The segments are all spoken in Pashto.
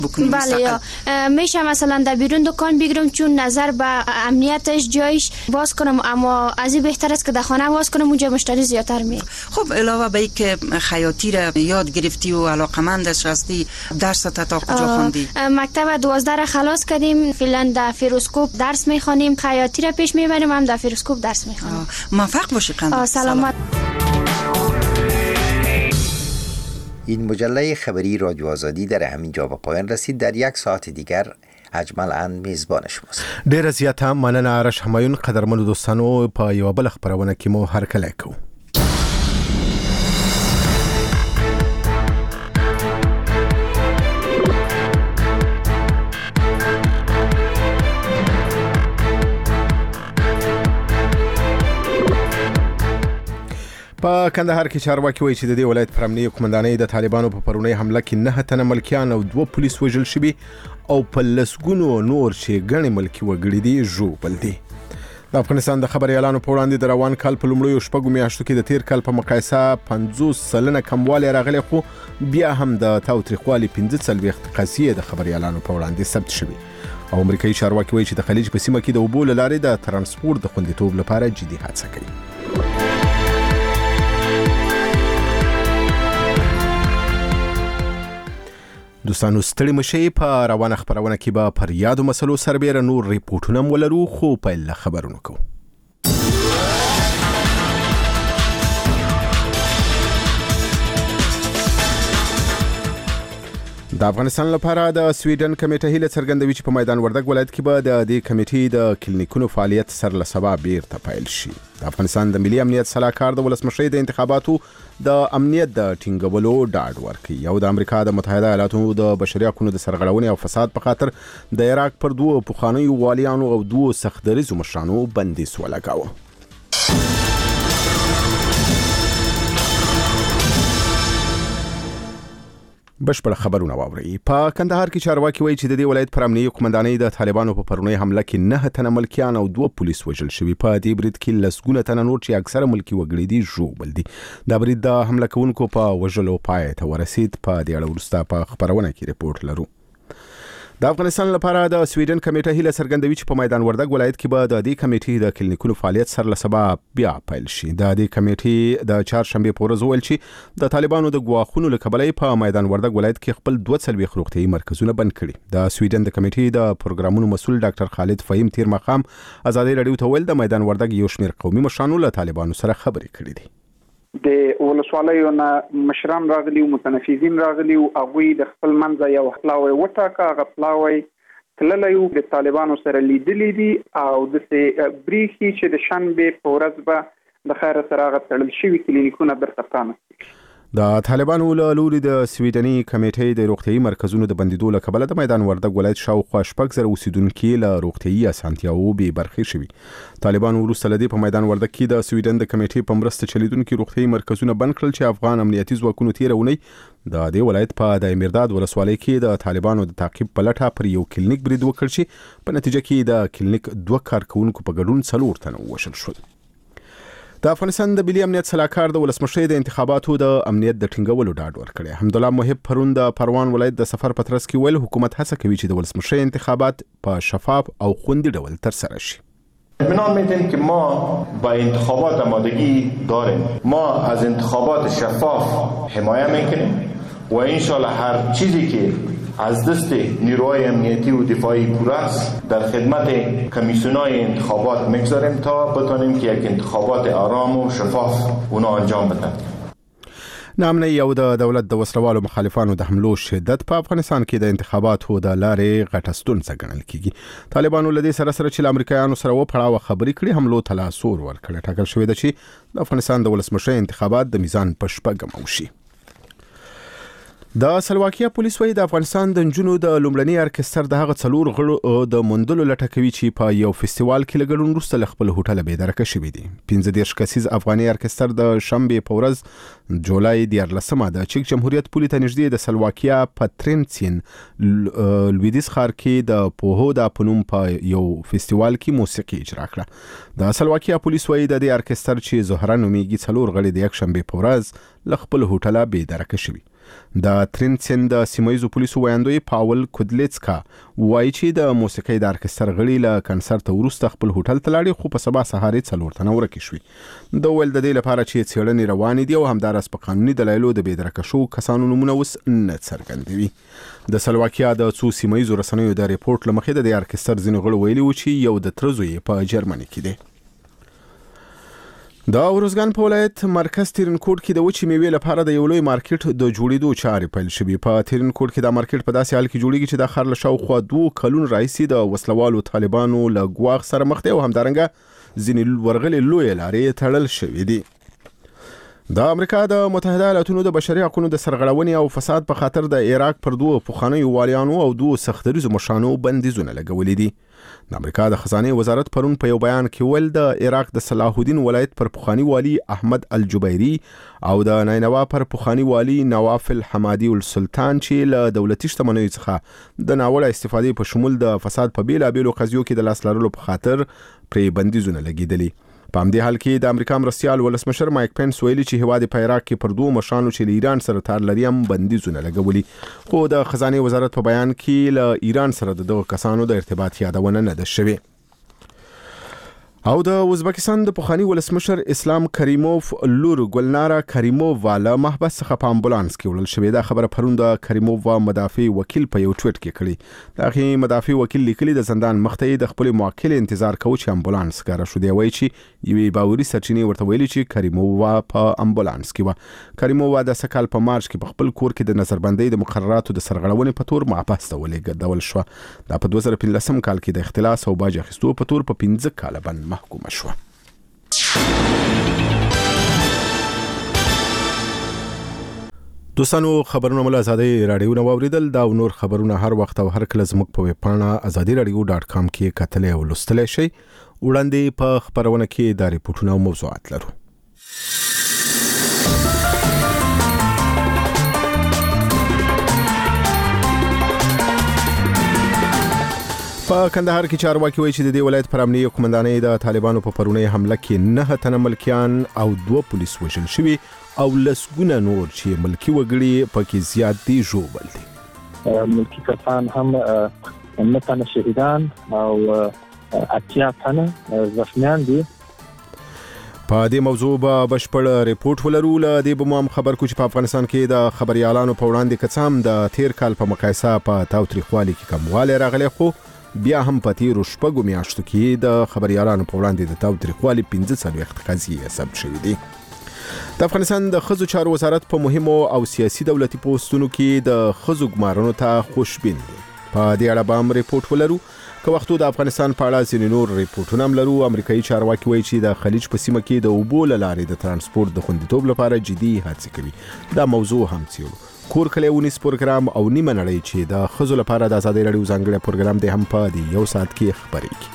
بکنیم؟ بله، یا میشه مثلا در بیرون دکان بگیرم چون نظر به امنیتش جایش باز کنم، اما از این بهتر است که در خانه باز کنم، اونجا مشتری زیادتر می. خب علاوه به اینکه خیاطی را یاد گرفتی و علاقمندش هستی، درس تا کجا خوندی؟ مکتب 12 را خلاص کردیم، فعلا در فیروسکوپ درس میخوانیم، خیاطی را پیش میبریم، هم در فیروسکوپ درس میخوانیم. موفق باشی قندق. سلامت. این مجله خبری رادیو آزادی در همین جا به پایان رسید. در یک ساعت دیگر اجمل اند میزبان شماست. ډیر زیاته مننه آرش همایون. قدرمنو دوستانو، په یو بل خبرونه کې مو هرکلی کوو. په کندهار کې چارواکي وایي چې د دې ولایت پر امنیه قومندانۍ د طالبانو په پرونۍ حمله کې 9 تنه ملکیان او 2 پولیس وژل شوي او په لسګونو نور چې ګڼې ملکي وګړي دي ژوبل دي. د افغانستان د خبريالانو په وړاندې د روان کال په لومړیو شپږو میاشتو کې د تیر کال په مقایسه 50% کموالی راغلی، خو بیا هم د تاوتریخوالي 45 قضیې د خبريالانو په وړاندې ثبت شوي. او امریکایي چارواکي وایي چې د خلیج په سیمه کې د اوبو له لارې د ترانسپورت د خوندیتوب لپاره جدي هڅه کوي. دوستانو ستړي مشي، په روانه خبرونه کې به پر یادو مسلو سربېره نور ریپورټونه ولرو، خو پیل خبرونه کوو. د افغانستان لپاره د سویډن کمیټه هیله څرګندوي چې په میدان وردګ ولایت کې به د دې کمیټې د کلینیکونو فعالیت سر له سبا بیرته پیل شي. د افغانستان د ملي امنیت صلاحکار د ولسمشۍ د انتخاباتو د امنیت د ټینګولو ډاډ ورکړي او د امریکا د متحده ایالاتو د بشري حقوقو د سرغړونې او فساد په خاطر د عراق پر 2 پخوانیو والیانو او 2 سختدریزو مشرانو بندیز ولګاوه. بشپړ خبرونه واورئ. په کندهار کې چارواکي وایي چې د دې ولایت پر امنیه قومندانۍ د طالبانو په پرونۍ حمله کې 9 تنه ملکیان او 2 پولیس وژل شوي. په دې برید کې لسګونه تنه نور چې اکثره ملکي وګړي دي ژوبل دي. دا برید د حمله کوونکو په وژلو پای ته ورسید. په دې اړه وروسته په خبرونه کې ریپورت لرو. د افغانستان لپاره د سویډن کمیټه هیله څرګندوي چې په میدان وردګ ولایت کې به د دې کمیټې د کلینیکونو فعالیت سر له سبا بیا پیل شي. د دې کمیټې د چهارشنبه په ورځ ویل چې د طالبانو د ګواښونو له کبله په میدان وردګ ولایت کې خپل 42 روغتيایي مرکزونه بند کړي. د سویډن د کمیټې د پروګرامونو مسؤل ډاکټر خالد فهیم تیر مقام ازادي رادیو ته ویل د میدان وردګ یو شمېر قومي مشرانو له طالبانو سره خبرې کړې دي. د ولسوالیو نه مشران راغلي او متنفذین راغلي او هغه د خپل منځ یو خپلوي وټاکه غفلاوي تللیو د طالبانو سره لیدلې دي او د بریخي چې د شنبه په ورځ به د خیر سره غتړل شوی کلینیکونه برته پرانستل. د طالبانو له لوري د سویډني کمیټې د روغتيایي مرکزونو د بندیدو له کبله د میدان وردګ ولایت شاوخوا 6,000 اوسیدونکو له روغتيایي اسانتیاوو بې برخې شوي. طالبانو وروسته لدی په میدان وردګ کې د سویډن د کمیټې په مرسته چلیدونکو روغتيایي مرکزونه بند کړل چې افغان امنیتي ځواکونو تیرونی د دې ولایت په د مرداد ولسوالۍ کې د طالبانو د تعقیب په لټه پر یو کلینیک برید وکړ چې په نتیجه کې د کلینیک 2 کارکونکو په ګډون 4 تنه وژل شول. د افغانستان د ملي امنیت صلاحکار د ولسمشۍ د انتخاباتو د امنیت د ټینګولو ډاډ ورکړی. حمدالله محب پرون د پروان ولایت د سفر په ترڅ کې ویل حکومت هڅه کوي چې د ولسمشۍ انتخابات په شفاف او خوندي ډول ترسره شي. اطمینان میدیم که ما با انتخابات آمادگی داریم. ما از انتخابات شفاف حمایت میکنیم و انشالله هر چیزی که از دست نیروهای امنیتی و دفاعی پور است در خدمت کمیسیونای انتخابات میگذاریم تا بتونیم که یک انتخابات آرام و شفاف اونا انجام بدن. نامنه یو د دولت د وسلوالو مخالفانو د حملو شدت په افغانستان کې د انتخاباتو د لارې غټه ستونزه ګڼل کیږي. طالبانو لدی سره چې امریکایانو سره وپړاو خبرې کړي حملو ته لاس ورکړ. ټاکل شوی دی چې د افغانستان د ولسمشۍ انتخابات د میزان په شپږم وشي. د سلواکیا پولیس وایي د افغانستان د نجونو د لومړني ارکستر د هغه 4 غړو د موندلو لټه کوي چې په یو فستیوال کې لګړون وروسته خپل هوټل به درکه شوی دي. 15 کسیز افغاني ارکستر د شنبه په ورځ جولای 14 د چک جمهوریت پولیس ته نږدې د سلواکیا په ترنسین لویدیس ښار کې د پوهو د پنوم په یو فستیوال کې موسیقي اجرا کړه. د سلواکیا پولیس وایي د دې ارکستر چې زهره نومیږي 4 غړي د یک شنبه په ورځ خپل هوټل به درکه شوی. د ترینسن د سیمایزو پولیسو ویاندوی پاول کودلیڅکا وایي چې د موسیقي د ارکستر غړي له کنسرت وروسته خپل هوټل ته لاړې، خو په سبا سهار یې 4 تنه ورکې شوي. د ویل د دې لپاره چې څېړنې روانې دي او همدارس په قانوني دلایلو د بېدرکه شو کسانو نومونه اوس نه څرګندوي. د سلواکیا د څو سیمایزو رسنیو د ریپورت له مخې د ارکستر ځینې غړو ویلي و چې یو د تره زوی په جرمني کې دی. د ارزګان په ولایت مرکز ترینکوټ کې د وچې میوې لپاره د یو لوی مارکیټ د جوړېدو چارې پیل شوې. په ترینکوټ کې دا مارکیټ په داسې حال کې جوړېږي چې د ښار له شاوخوا 2 کلونو راهیسې د وسلوالو طالبانو له ګواښ سره مخ دی او همدارنګه ځینې ورغلې لویې لارې تړل شوې دي. د امریکا د متحده ایالاتونو د بشري حقوقو د سرغړونې او فساد په خاطر د عراق پر 2 پخوانیو والیانو او 2 سختدریزو مشرانو بندیزونه لګولي دي. د امریکا د خزانه وزارت پرون په یو بیان کې ویل د عراق د صلاح الدین ولایت پر پخوانی والی احمد الجبیری او د نینوا پر پخوانی والی نواف الحمادی السلطان چې له دولتي شتمنیو څخه د ناوړه استفادې په شمول د فساد په بیلابیلو قضیو کې د لاس لرلو په خاطر پرې بندیزونه لګیدلي. په همدې حال کې د امریکا مرستیال ولسمشر مایک پنس ویلي چې هواد په عراق کې پر 2 مشرانو چې له ایران سره تار لري هم بندیزونه لګولي، خو د خزانه وزارت په بیان کې له ایران سره دغه کسانو د ارتباط یادونه نه ده شوې. او د ازبکستان د پخوانی ولسمشر اسلام کریموف لور ګلنارا کریمووا له محبس څخه په امبولانس کې وړل شوې. دا خبره پرون د کریمووا مدافع وکیل په یو ټویټ کې کړی. دغه مدافع وکیل لیکلي د زندان مخته د خپل موکل انتظار کوي چې امبولانس کار شو. دی وایي چې یوې باوري سرچینې ورته ویلي چې کریمووا په امبولانس کې و. کریمووا د سکهال په مارچ کې په خپل کور کې د نظربندۍ د مقرراتو د سرغړونې په تور محبس ته ولېږدول شو. دا په 2015 کال کې د اختلاس او باج اخیستو په تور په 15 کال باندې محکومه شو. دوستانو خبرونه مل ازادي رادیو نو اوریدل. دا نور خبرونه هر وخت او هر کله زموږ په ویب پاڼه azadiradio.com کې کتلې او لوستلای شئ. وړاندې په خبرونه کې د ریپورتونو او موضوعات لرو. په کندهار کې چارواکي وایي چې د دې ولایت پر امنیه قومندانۍ د طالبانو په پرونی حمله کې 9 تنه ملکیان او 2 پولیس وژل شوي او لسګونه نور چې ملکی وګړي پکې زیات دي ژوبل دي. ملکی کسان هم 9 تنه شهیدان او 80 تنه زخمیان دي. په دې موضوع به بشپړ ریپورت ولرو. له دې به هم خبر کو چې په افغانستان کې د خبريالانو په وړاندې کڅام د تیر کال په مقایسه په تاوتریخوالي کې کموالی راغلی، خو بیا هم په تیرو شپږو میاشتو کې د خبريالانو په وړاندې د تاوتریخوالي 15 قضیې ثبت شوې دي. د افغانستان د ښځو چارو وزارت په مهمو او سیاسي دولتي پوسټونو کې د ښځو ګمارنو ته خوشبین دی. په دې اړه به هم ریپورت ولرو. که وختو د افغانستان په اړه ځینې نور ریپورتونه هم لرو. امریکایي چارواکي وایي چې د خلیج په سیمه کې د اوبو له لارې د ترانسپورت د خوندیتوب لپاره جدي هڅې کوي. دا موضوع هم څیړو. کور کلی ونیس پروګرام او نیمه نړۍ چې د ښځو لپاره د ازادي رادیو ځانګړی پروګرام دی هم په دې یو ساعت کې خبرېږي.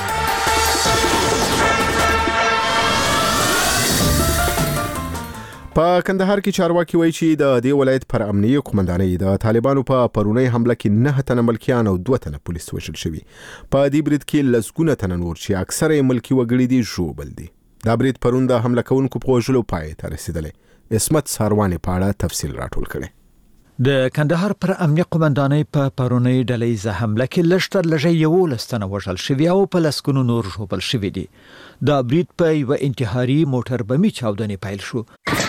په کندهار کې چارواکي وایي چې د دې ولایت پر امنیه قومندانۍ د طالبانو په پرونی حمله کې 9 تنه ملکیان او 2 تنه پولیس وژل شوي. په دې برید کې لسګونه تنه نور چې اکثره ملکی وګړي دي ژوبل دي. دا برید پرون د حمله کوونکو په وژلو پای ته رسیدلی. اسمت سارواني په اړه تفصیل راټول کړي. د کندهار پر امنیه قومندانۍ په پرونی ډلهیزه حمله کې لشتر لږه 11 تنه وژل شوي او په لسګونو نور ژوبل شوي دي. دا برید په یو انتحاري موټر بمي چاودنې پیل شو.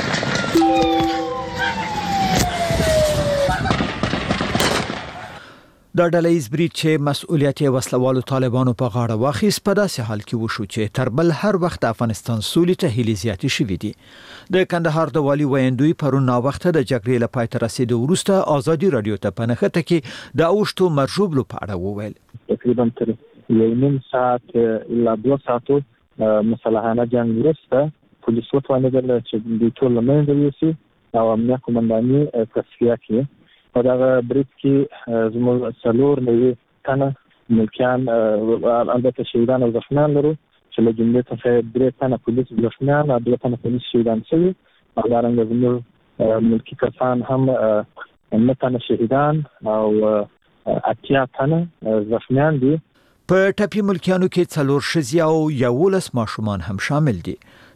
دا ډلهیز برید چې مسؤلیت وسلوالو طالبانو په غاړه واخیست په داسې حال کې وشو چې تر بل هر وخت افغانستان سولې ته هیلې زیاتې شوې دي. د کندهار د والي ویندوی پرون ناوخته د جګړې له پای ته رسیدو وروسته ازادي رادیو ته په نښته کې د اوښتو مرجوبلو په اړه وویل. تقریبا تر 1.5 ساعت الا 2 ساعتو مسلحانه جنگ وروسته پولیس وتوانېدل چې د ټول منځ ویسي او امنیه قومندانۍ تصفیه کړي. په دغه برید کې زموږ څلور نوي تنه ملکیان البته شهیدان او زخمیان لرو چې له جملې څخه 3 تنه پولیس زخمیان او 2 تنه پولیس شهیدان شوي. همدارنګه زموږ ملکی کسان هم 9 تنه شهیدان او 80 تنه زخمیان دي. په ټپي ملکیانو کې 4 ښځې او 11 ماشومان هم شامل دي.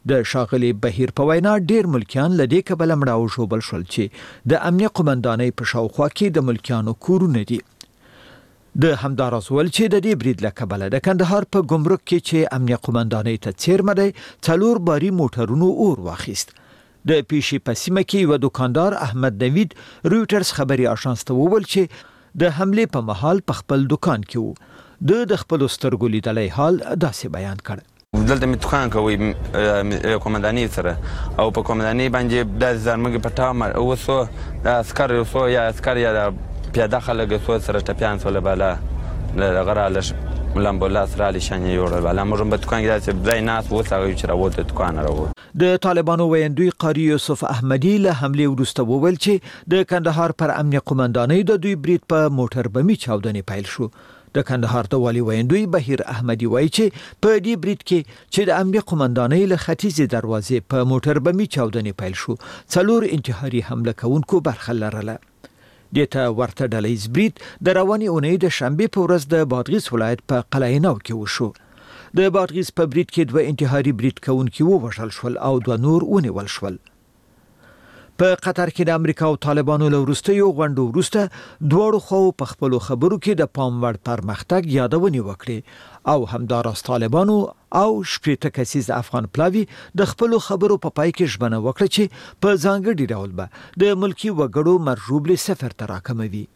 د شاغلي بهیر په وینا ډیر ملکیان لدې کبل مړاو شوبل شول چې د امنیه قومندانۍ په شاوخوا کې د ملکیانو کورونه دي. د همداراز ول چې د دې برید له کبله د کندهار په ګمرک کې چې امنیه قومندانۍ ته څیرمه دی 4 باري موټرونو اور واخیست. د پیشي په سیمه کې یو دکاندار احمد نوید رويټرز خبري آژانس ته وویل چې د حمله په محل په خپل دکان کې وو. د خپل سترګو لیدلای حال داسې بیان کړ. دلته می دکان کوي قومندانۍ سره او په قومندانۍ باندې د زرمګ په تامر او سو د عسكر سو یا عسكر یا پیاده خلک سو سره ټپيان سول بالا غرالش لامبولاس را لشان یوړل بالا موږ په دکان کې چې ځای ناس وساوي چې راوته دکان راو. د طالبانو ویندوی قاری یوسف احمدی له حمله وروسته وویل چې د کندهار پر امنیه قومندانۍ د دوی برید په موټر بمي چاودنې پیل شو. د کندهار د والی ویندوی بهیر احمدی وایي چې په دې برید کې چې د امنیه قومندانۍ له ختیځې دروازې په موټر بمي چاودنې پیل شو 4 انتحاري حمله کوونکو برخه لرله. دته ورته ډلهیز برید د رواني اونۍ د شنبه په ورځ د بادغیس ولایت په قلعه نو کې وشو. د بادغیس په برید کې 2 انتحاري برید کوونکي ووژل شول او 2 نور ونیول شول. په قطر کې د امریکا او طالبانو له وروستیو غونډو وروسته دواړو خو په خپل خبرو کې د پام وړ پرمختګ یادونه وکړي او همداراز طالبانو او شپږ کسیز افغان پلاوی د خپل خبرو په پای کې ژمنه وکړه چې په ځانګړي ډول به د ملکی وګړو مرجوب له سفر تراکموي.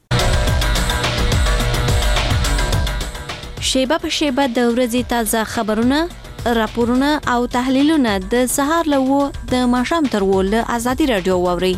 شیبه په شیبه د ورځې تازه خبرونه، راپورونه او تحلیلونه د سهار له د ماښام تر له ازادي رادیو واوري.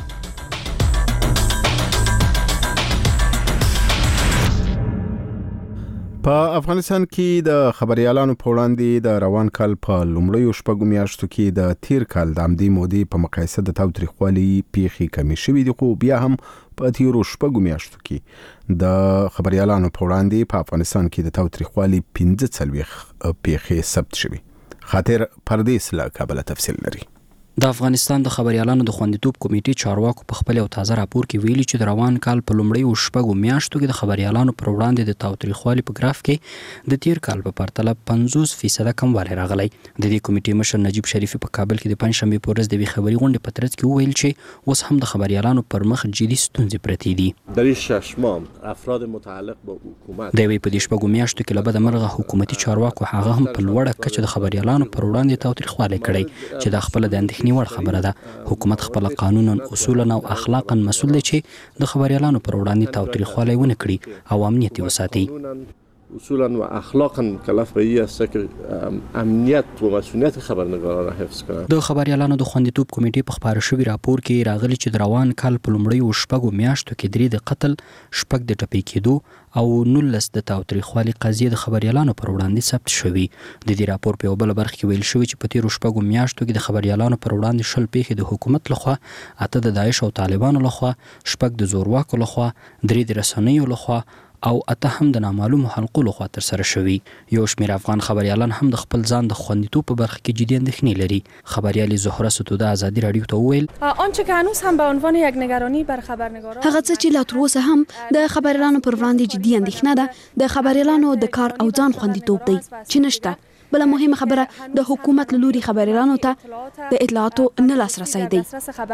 په افغانستان کې د خبريالانو په وړاندې د روان کال په لومړیو شپږو میاشتو کې د تیر کال د امدي مودې په مقایسه د تاوتریخوالي پیښې کمې شوې دي، خو بیا هم په تیرو شپږو میاشتو کې د خبريالانو په وړاندې په افغانستان کې د تاوتریخوالي 15 پیښې ثبت شوې. خاطر پردیس له کابل تفصیل لري. د افغانستان د خبريالانو د خوندیتوب کمیټې چارواکو په خپل او تازه راپور کې ویلي چې د روان کال په لومړیو شپږو میاشتو کې د خبريالانو پر وړاندې د تاوتریخوالي په ګراف کې د تیر کال په پرتله 50% کموالی راغلی. د دې کمیټې مشر نجیب شریفي په کابل کې د پنځشنبه په ورځ د خبري غونډې په ترڅ کې وویل چې اوس هم د خبريالانو پر مخ جدي ستونزې پرتې دي. در 6 ماه افراد متعلق به حکومت د وی په دې شپږو میاشتو کې لبد مرغه حکومتي چارواکو هغه هم په لوړه کچه د خبريالانو پر وړاندې تاوتریخوالي کړی چې د خپل د اندېښنې وړ خبره ده. حکومت خپل قانونا اصولا او اخلاقا مسؤل دی چې د خبريالانو پر وړاندې تاوتریخوالي ونه کړي او امنیت وساتي. اصولا و اخلاقا کلف به است که امنیت و مسئولیت خبرنگاران را حفظ کنند. د خبريالانو د خوندیتوب کمیټې په خبره شوی راپور کې راغلی چې د روان کال په لومړیو شپږو میاشتو کې 3 د قتل، 6 د ټپي کېدو او 19 د تاوتریخوالي قضیې د خبريالانو پر وړاندې ثبت شوی. د دې راپور په بل برخه کې ویل شوی چې په تیرو شپږو میاشتو کې د خبريالانو پر وړاندې شل پیښې د حکومت لخوا، 8 د داعش او طالبانو لخوا، 6 د زورواکو لخوا، 3 د رسنیو لخوا او 8 هم د نامعلومو حلقو لخوا تر سره شوی. یو شمېر افغان خبريالان هم د خپل ځان د خوندیتوب په برخه کې جدي اندېښنې لري. خبريالي زهره ستوده ازادي رادیو ته وویل آنچه که هنوز هم به عنوان یک نگرانی بر خبرنگاران هغه څه چې لا تر اوسه هم د خبريالانو پر وړاندې جدي اندېښنه ده د خبريالانو د کار او ځان خوندیتوب دی چې نشته. بل مهمه خبره د حکومت لوري خبريالانو ته د اطلاعاتو نه لاسرسي دی.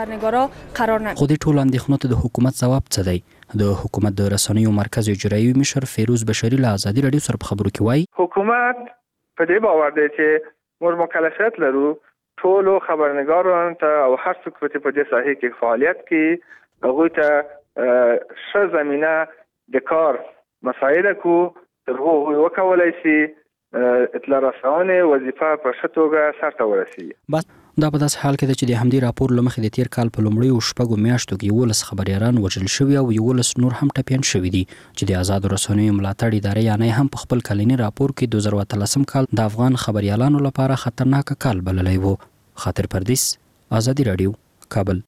خو د ټولو اندېښنو ته د حکومت ځواب څه دی؟ د حکومت د رسنیو مرکز اجرایي مشر فیروز بشری له ازادي رادیو سره په خبرو کې وایي حکومت په دې باور دی چې موږ مکلفیت لرو ټولو خبرنگارانو ته او هر څوک په دې ساحه کې فعالیت کوي هغوی ته ښه زمینه د کار مساعده کو تر هغه وکولای شي اطلاع رسونې وظیفه په ښه توګه سرته ورسیږي. دا په داسې حال کې ده چې د همدې راپور له مخې د تیر کال په لومړیو شپږو میاشتو کې 11 خبريالان وژل شوي او 11 نور هم ټپیان شوي دي چې د آزادو رسنیو ملاتړ ادارې یانې هم په خپل کلینی راپور کې 2013 کال د افغان خبريالانو لپاره خطرناک کال بللی و. خاطر پردیس، ازادي رادیو، کابل.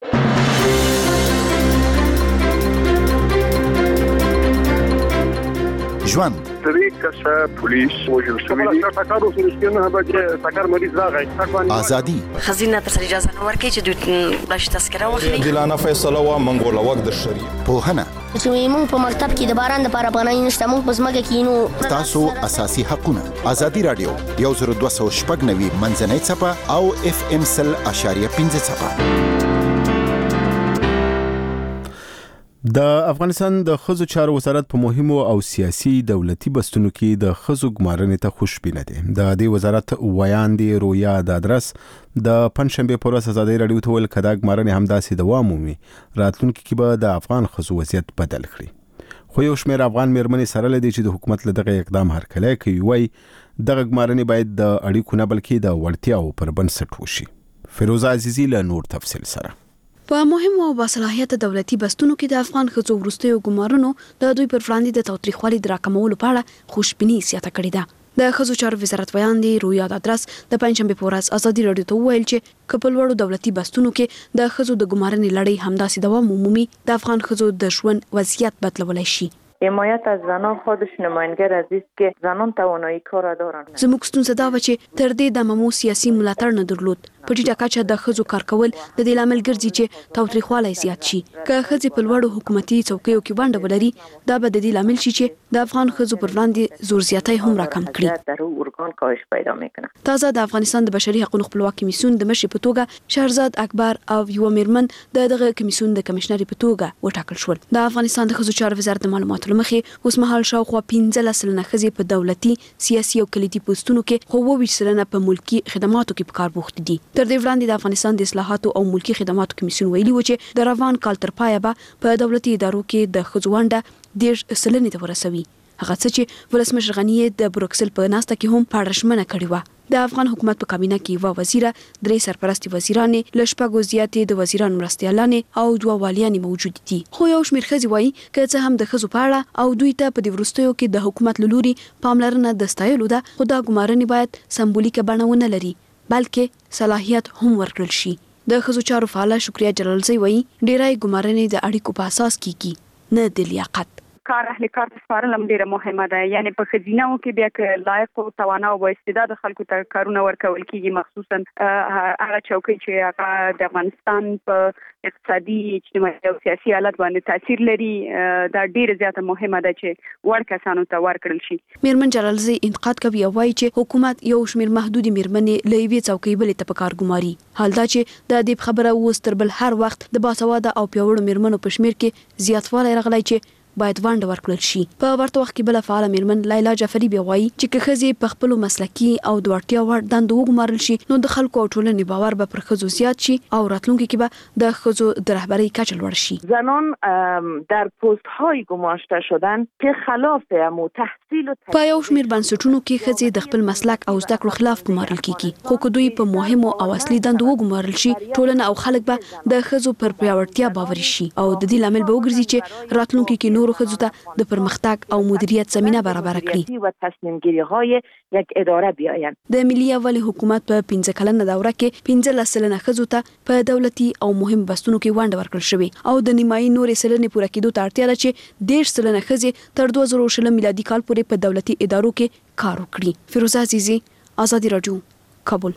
ژوند درې کسه پولیس وژل شوي دي. ټکر وسو نه به چې ټکر مریض راغی. ازادي خزینه تر اجازه نه ورکړي چې دوی بلش تذکره واخلي. ګلانه فیصله وا منګوله وګ د شری پوهنه چې موږ په مکتب کې د باران لپاره پناه نشته، موږ په ځمکه کې نو. تاسو اساسي حقونه ازادي رادیو 102.9 منځنۍ څپه او FM 100.5 څپه. د افغانستان د ښځو چارو وزارت په مهمو او سیاسي دولتي بستونو کې د ښځو ګمارنې ته خوشبینه دی. د دې وزارت ویاندې رویا دادرس د پنځشنبه پر ورځ ازادي رادیو ته ویل کدا ګمارنې همداسې دوام مومي، راتلونکي کې به د افغان ښځو وضعیت بدل کړي. خو یو شمېر افغان میرمنې سره لدی چې د حکومت له دغه اقدام هرکلی کوي، وایي دغه ګمارنې باید د اړیکو نه بلکې د وړتیاو پر بنسټ وشي. فیروزه عزیزی له نور تفصیل سره. په مهمو او باصلاحیت دولتي بستونو کې د افغان ښځو وروستیو ګمارنو د دوی پر وړاندې د تاوتریخوالي د راکمولو په اړه خوشبیني زیاته کړې ده. د ښځو چارو وزارت ویاندې رویا دادرس د پنځشنبه په ورځ ازادي رادیو ته وویل چې کپل وړو دولتي بستونو کې د ښځو د ګمارنې لړۍ همداسې دوام مومي، د افغان ښځو د ژوند وضعیت بدلولای شي. حمایت از زنان خودش نماینگر است که زنان توانایی کار دارند. زموږ ستونزه دا و چې تر دې د ممو سیاسي ملاتړ نه درلود. په ټیټه کچه د ښځو کار کول د دې لامل ګرځي چې تاوتریخوالی زیات شي. که ښځې په لوړو حکومتي څوکیو کې ونډه ولري، دا به د دې لامل شي چې د افغان ښځو پر وړاندې زور زیاتی هم راکم کړي. تازه د افغانستان د بشري حقوقو خپلواک کمیسیون د مشر په توګه شهرزاد اکبر او یو میرمن دغه کمیسیون د کمشنر په توګه وټاکل شول. د افغانستان د ښځو چارو وزارت د معلوماتو لمخې اوس مهال شاوخوا 15 سلنه ښځې په دولتي، سیاسي او کلیدي پوسټونو کې، خو 20 سلنه په ملکی خدماتو کې په کار بوخت دي. تر دې وړاندې د افغانستان د اصلاحاتو او ملکی خدماتو کمیسیون ویلي و چې د روان کال تر پایه به په دولتي ادارو کې د ښځو ونډه 10 سلنې ته ورسوي. هغه څه چې ولسمشر غنی د بروکسل په ناسته کې هم پاړشمنه کړې و. د افغان حکومت په کابینه کې یو وزیره، 3 سرپرستي وزیرانې، لشپږو زیاتې د وزیرانو مرستیالانې او 2 والیانې موجود دي. خو یو شمېر ښځې وایي که څه هم د ښځو په اړه او دوی ته په دې وروستیو کې د حکومت له لوري پاملرنه د ستایلو ده، خو دا ګمارنې باید سمبولیکه بڼه ونه لري، بلکې صلاحیت هم ورکړل شي. د ښځو چارو فعاله شکریا جلالزی وایي ډېری ګمارنې د اړیکو په اساس کیږي، نه د لیاقت. کار اهل کار سپارل هم ډیره مهمه ده، یعنی په خزینه‌و کې بیا که لایق او توانا او استعداد خلکو ته کارونه ورکول کیږي، مخصوصا هغه چوکۍ چې هغه د افغانستان په اقتصادي، اجتماعي او سیاسي حالت باندې تاثیر لري، دا ډیره زیاته مهمه ده چې وړ کسانو ته ورکړل شي. میرمن جلالزی انتقاد کوي او وایي چې حکومت یو شمېر محدودي میرمنې له یوې څوکۍ بلې ته په کار ګماري. حال دا چې د دې خبره اوس تر بل هر وخت د باسواده او پیاوړو میرمنو په شمېر کې زیاتوالی راغلی چې باید ونډه ورکړل شي. په ورته وخت کې بل فعال میرمن لیلا جعفری بیا وایي چې که ښځې په خپلو مسلکي او د وړتیا وړ دندو وګمارل شي، نو د خلکو او ټولنې باور به پر ښځو زیات شي او راتلونکي کې به د ښځو د رهبرۍ کچه لوړ شي. زنان در پست‌های گماشته شدن که خلاف امو تحصیل په یو شمېر بنسټونو کې ښځې د خپل مسلک او زده کړو خلاف ګمارل کیږي، خو که دوی په مهمو او اصلي دندو وګمارل شي، ټولنه او خلک به د ښځو پر پیاوړتیا باوري شي او د دې لامل به وګرځي چې راتلونکي کې نورو ښځو ته د پرمختګ او مدیریت زمینه برابر کړي. و تصمیم گیری های یک اداره بیاین. د ملي اولي حکومت په 15 کلنه دوره کې 15 سلنه ښځو ته په دولتي او مهم بستونو کې ونډه ورکړل شوې او د نیمایي نورې سلنې پوره کېدو ته اړتیا ده چې 10 سلنه ښځې تر 2020 میلادي کال پورې په دولتي ادارو کې کار وکړي. فیروزه عزیزی، آزادي رادیو، کابل.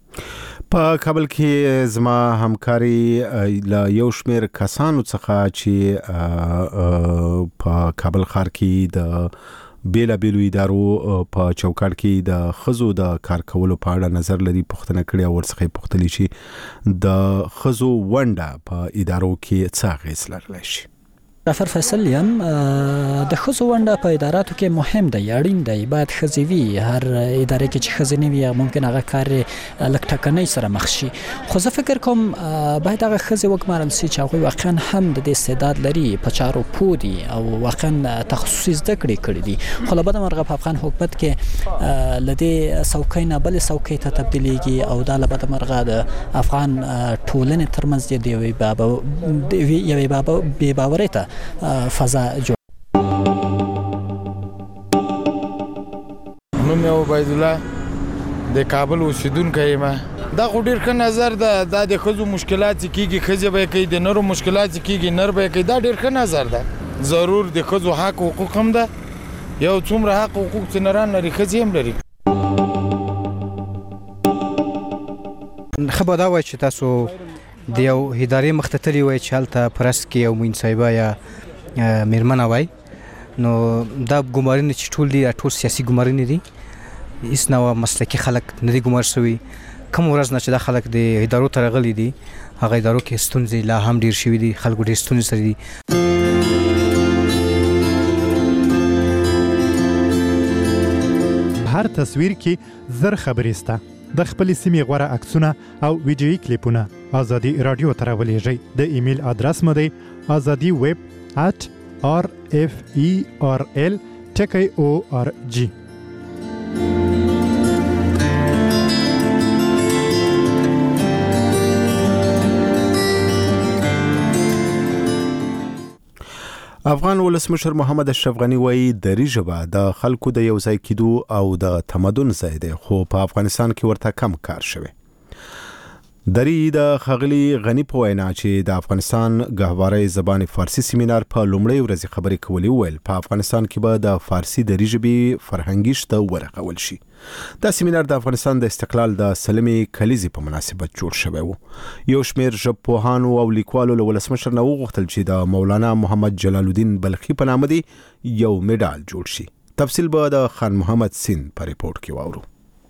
په کابل کې زما همکاري له یو شمېر کسانو څخه چې په کابل ښار کې د بیلابیلو ادارو په چوکاټ کې د ښځو د کار کولو په اړه نظر لري پوښتنه کړې او ورڅخه پوښتلې چې د ښځو ونډه په ادارو کې څه اغېز لرلی شي. جعفر فیصل یم. د ښځو ونډه په اداراتو کې مهم دی، اړین دی، باید ښځې وي. هر ادارې کې چې ښځې نه وي ممکن هغه کار لږ ټکنۍ سره مخ شي، خو زه فکر کوم باید هغه ښځې وګمارل شي چې هغوی واقعا هم د دې استعداد لري، په چارو پوه دي او واقعا تخصصي زده کړې کړي دي. خو له بده مرغه په افغان حکومت کې له دې څوکۍ نه بلې څوکۍ ته تبدیلیږي او دا له بده مرغه د افغان ټولنې ترمنځ د یوې بې باورۍ ته فضا جوړ. نوم یې عبید الله د کابل اوسیدونکی یم. دا خو ډېر ښه نظر ده، دا د ښځو مشکلات کېږي ښځې به یې کوي، د نرو مشکلات کېږي نر به یې کوي، دا ډېر ښه نظر ده. ضرور د ښځو حق حقوق هم ده، یو څومره حق حقوق چې نران لري ښځې هم لري. ښه به دا وایي چې تاسو د یو ادارې مخ ته تللي وای چې هلته پرست کې یو معین صاحبه یا میرمن وای نو دا ګمارنې چې ټول دي ټول سیاسي ګمارنې دي هیڅ نوع مسلکي خلک نه دي ګمار شوي کوم ورځ نه چې دا خلک د ادارو ته راغلي دي هغه ادارو کې ستونزې لا هم ډیر شوي دي خلکو ډیر ستونزې سره دي هر تصویر کې زر خبرې سته د خپلې سیمې غوره عکسونه او ویډیویي کلیپونه ازادي رادیو ته راولېږئ د ایمیل ادرس مو دی azadi@referl.org. افغان ولسمشر محمد اشرف غنی وایي دری ژبه د خلکو د یو ځای کېدو او د تمدن ځای دی خو په افغانستان کې ورته کم کار شوی. دری د خغلی غنی په وینا چې د افغانستان ګهوارې زبان فارسی سیمینار په لومړۍ ورځ خبرې کولې ویل په افغانستان کې به د فارسی دری ژبې فرهنګي شته ورغول شي. دا سیمینار د افغانستان د استقلال د سلمې کلیزې په مناسبت جوړ شوی و. یو شمېر ژبپوهانو او لیکوالو له ولسمشر نه وغوښتل چې د مولانا محمد جلال الدین بلخي په نامه دی یو میډال جوړ شي. تفصیل به د خان محمد سین په ریپورت کې واورو.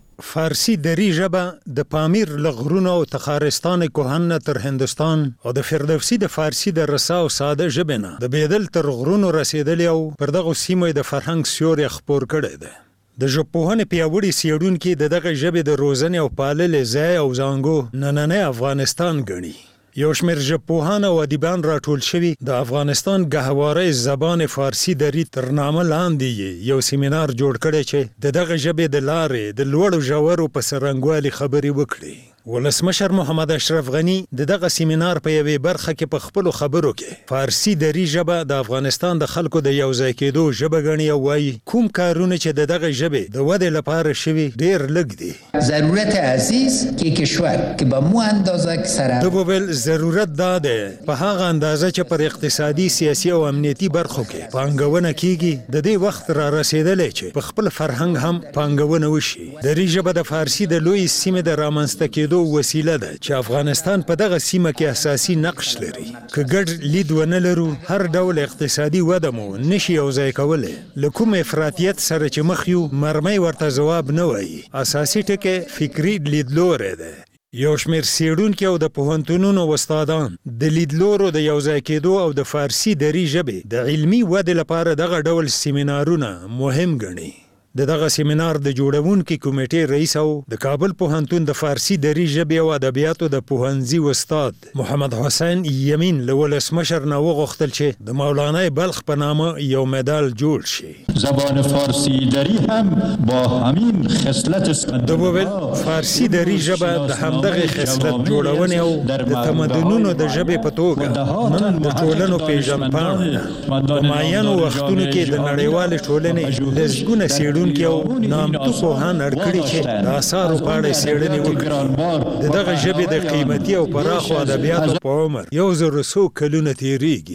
فارسی دری ژبه د پامیر لغرونو او تخارستان کوهن تر هندستان او د فردوسی د فارسی د رسا او ساده ژبه نه د بیدل تر غرونو رسیدلی او پر دغه سیمه د فرهنګ سیوري خپور کړی دی. د ژبپوهنې پیاوړي څېړونکي د دغه ژبې د روزنې او پاللې ځای او زانګو نننی افغانستان ګڼي. یو شمېر ژبپوهان او ادیبان راټول شوي د افغانستان ګهوارې زبان فارسی دری تر نامه لاندې یو سیمینار جوړ کړی چې د دغه ژبې د لارې د لوړو ژورو په څرنګوالي خبرې وکړي. ولسمشر محمد اشرف غنی د دغه سیمینار په یوې برخه کې په خپلو خبرو کې فارسی دری ژبه د افغانستان د خلکو د یو ځای کېدو ژبه ګڼي او وایي کوم کارونه چې د دغه ژبې د ودې لپاره شوي ډېر لږ دي. ضرورت عزیز کې کشور کې به مو اندازه سره د وویل ضرورت دا دی په هغه اندازه چې پر اقتصادي سیاسي او امنیتي برخو کې پانګونه کیږي د دې وخت را رسیدلی چې په خپل فرهنګ هم پانګونه وشي. دری ژبه د فارسی د لوی سیمې د رامنځته کېدو وسیله ده چې افغانستان په دغه سیمه کې اساسي نقش لري. که ګډ لید ونه لرو هر ډول اقتصادي وده مو نشي یوځای کولی. له کوم افراطیت سره چې مخ یو مرمۍ ورته ځواب نه وایي. اساسي ټکی فکري لیدلوری دی. یو شمېر څېړونکي او د پوهنتونونو استادان د لیدلورو د یوځای کېدو او د فارسی دری ژبې د علمي ودې لپاره دغه ډول سیمینارونه مهم ګڼي. دغه سیمینار د جوړونکو کمیټې رئیس او د کابل پوهنتون د فارسی دری ژبې او ادبیاتو د پوهنځي استاد محمد حسین یمین له ولسمشر نه وغوښتل چې د مولانا بلخ په نامه یو مډال جوړ شي. زبان فارسی دری هم با همین خصلت د فارسی دری ژبه د همدغه خصلت جوړونې او د تمدنونو د ژبې په توګه نن د ټولنو پیژندپاڼه په معینو وختونو کې د نړیوالې ټولنې لسګونه څېړونکي او نامتو پوهان اړکړي چې د آثارو په اړه څېړنې وکړي. د دغه ژبې د قیمتي او پراخو ادبیاتو په عمر 100 کلونه تېرېږي.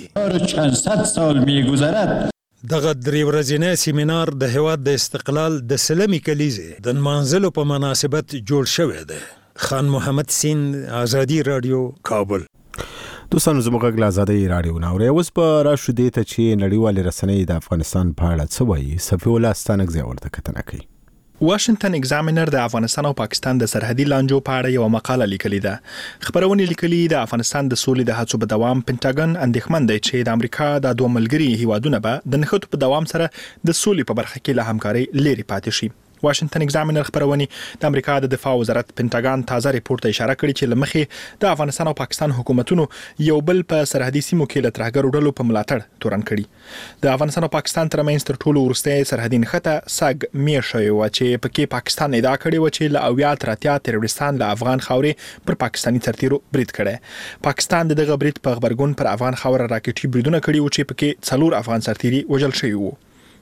دغه درې ورځنی سیمینار د هېواد د استقلال د سلمې کلیزې د نمانځلو په مناسبت جوړ شوی دی. خان محمد سین، آزادي رادیو، کابل. دوستانو زموږ غږ له آزادۍ راډیو نه اورئ. اوس به راشو دې ته چې نړیوالې رسنۍ د افغانستان په اړه څه وایي. صفي الله ستانکزی ورته کتنه کوي. واشنگټن ایگزامینر د افغانستان او پاکستان د سرحدي لانجو په اړه یو مقاله لیکلې ده. خبرونه لیکلي د افغانستان د سولې د هڅو په دوام پینټاګن اندېښمن دی چې د امریکا د دوه ملګري هیوادونه به د نښتو په دوام سره د سولې په برخه کې له همکارۍ لرې پاتې شي. واشنگټن ایگزامینر خبرونه د امریکا د دفاع وزارت پینټاګن تازه ریپورت ته اشاره کړې چې لمخې د افغانستان او پاکستان حکومتونو یو بل په سرحدي سیمو کې له ترهګرو ډلو په ملاتړ تورن کړي. د افغانستان او پاکستان ترمنځ تر ټولو وروستۍ سرحدي نښته سګ میشوي و چې پکې پاکستان ادعا کړې و چې له 80 تروریستان له افغان خاورې پر پاکستاني سرتیرو برید کړي. پاکستان دغه برید په خبرګون پر افغان خاور راکټي بریدونه کړي و چې پکې 4 افغان سرتیري وژل شوي وو.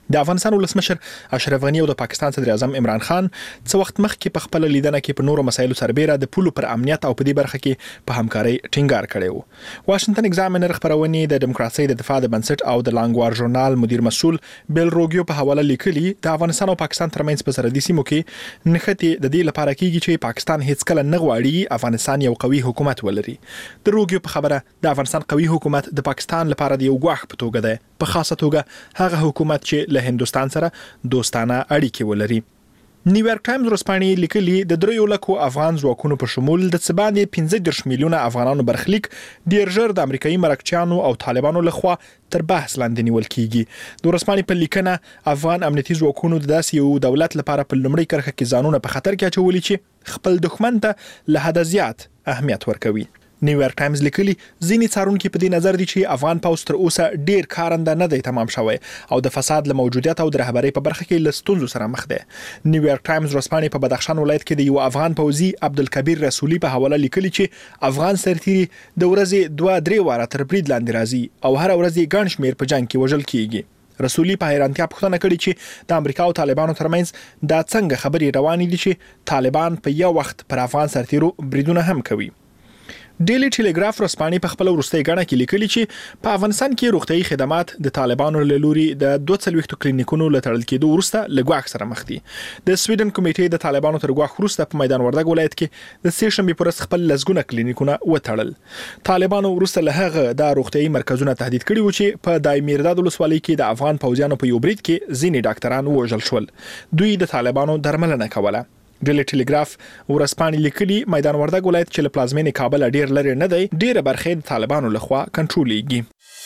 د افغانستان ولسمشر اشرف غنی او د پاکستان صدر اعظم عمران خان څو وخت مخکې په خپل لیدنه کې په نورو مسایلو سربېره د پولو پر امنیت او په دې برخه کې په همکاري ټینګار کړی و. واشنگټن ایگزامینر خبرونه د دیموکراسي د دفاع د بنسټ او د لانګوار ژورنال مدیر مسؤل بیل روګیو په حواله لیکلي د افغانستان او پاکستان ترمنځ په سرحدي سیمو کې نښتې د دې لپاره کېږي چې پاکستان هیڅ کله نه غواړي افغانستان یو قوي حکومت ولري. د روګیو په خبره د افغانستان قوي حکومت د پاکستان لپاره د یو ګواښ په توګه ده، په خاصه توګه هغه حکومت چې له هندستان سره دوستانه اړیکې ولري. نیویارک ټایمز ورسپانې لیکلي د 3 لکو افغان ځواکونو په شمول د څباندې 15 میلیونه افغانانو برخلیک ډیر ژر د امریکایي مرکچیانو او طالبانو لخوا تر بحث لاندې نیول کیږي. د ورسپانې په لیکنه افغان امنیتي ځواکونو د داسې یو دولت لپاره په لومړی کرښه کې ځانونه په خطر کې اچولي چې خپل دښمن ته له حد زیات اهمیت ورکوي. نیویارک ټایمز لیکلي ځینې څارونکو په دې نظر دي چې افغان پوځ تر اوسه ډیر کارنده نه دی تمام شوی او د فساد له موجودیت او د رهبرۍ په برخه کې له ستونزو سره مخ دی. نیویارک ټایمز ورسپانې په بدخشان ولایت کې د یو افغان پوځي عبدالکبیر رسولي په حواله لیکلي چې افغان سرتیري د ورځې 2-3 واره تر برید لاندې راځي او هر ورځ یې ګڼ شمیر په جنگ کې وژل کیږي. رسولي په حیرانتیا پوښتنه کړې چې د امریکا او طالبانو ترمنځ دا څنګه خبرې روانې دي چې طالبان په یو وخت پر افغان سرتیرو بریدونه هم کوي. ډیلی ټیلیګراف رسپانې په خپل وروستۍ غاڼه کې لیکلي چې په افغانستان کې روغتيایي خدمات د طالبانو له لوري د 42 کلینیکونو له تړل کېدو وروسته له ګواښ سره مخ دي. د سویډن کمیټې د طالبانو تر ګواښ وروسته په میدان وردګ ولایت کې د سې شنبې پر ورځ خپل لزګونه کلینیکونه وتړل. طالبانو وروسته له هغه د روغتيایي مرکزونه تهدید کړي و چې په دای میرداد ولسوالۍ کې د افغان پوځیانو په یو برید کې ځینې ډاکټران وژل شول. دوی د طالبانو درملنه کوله. ډیلی ټیلیګراف ورسپانې لیکلي میدان وردګ ولایت چې له پلازمینې کابل ډیر لري نه دی، ډیره برخه د طالبانو لخوا کنټرولېږي.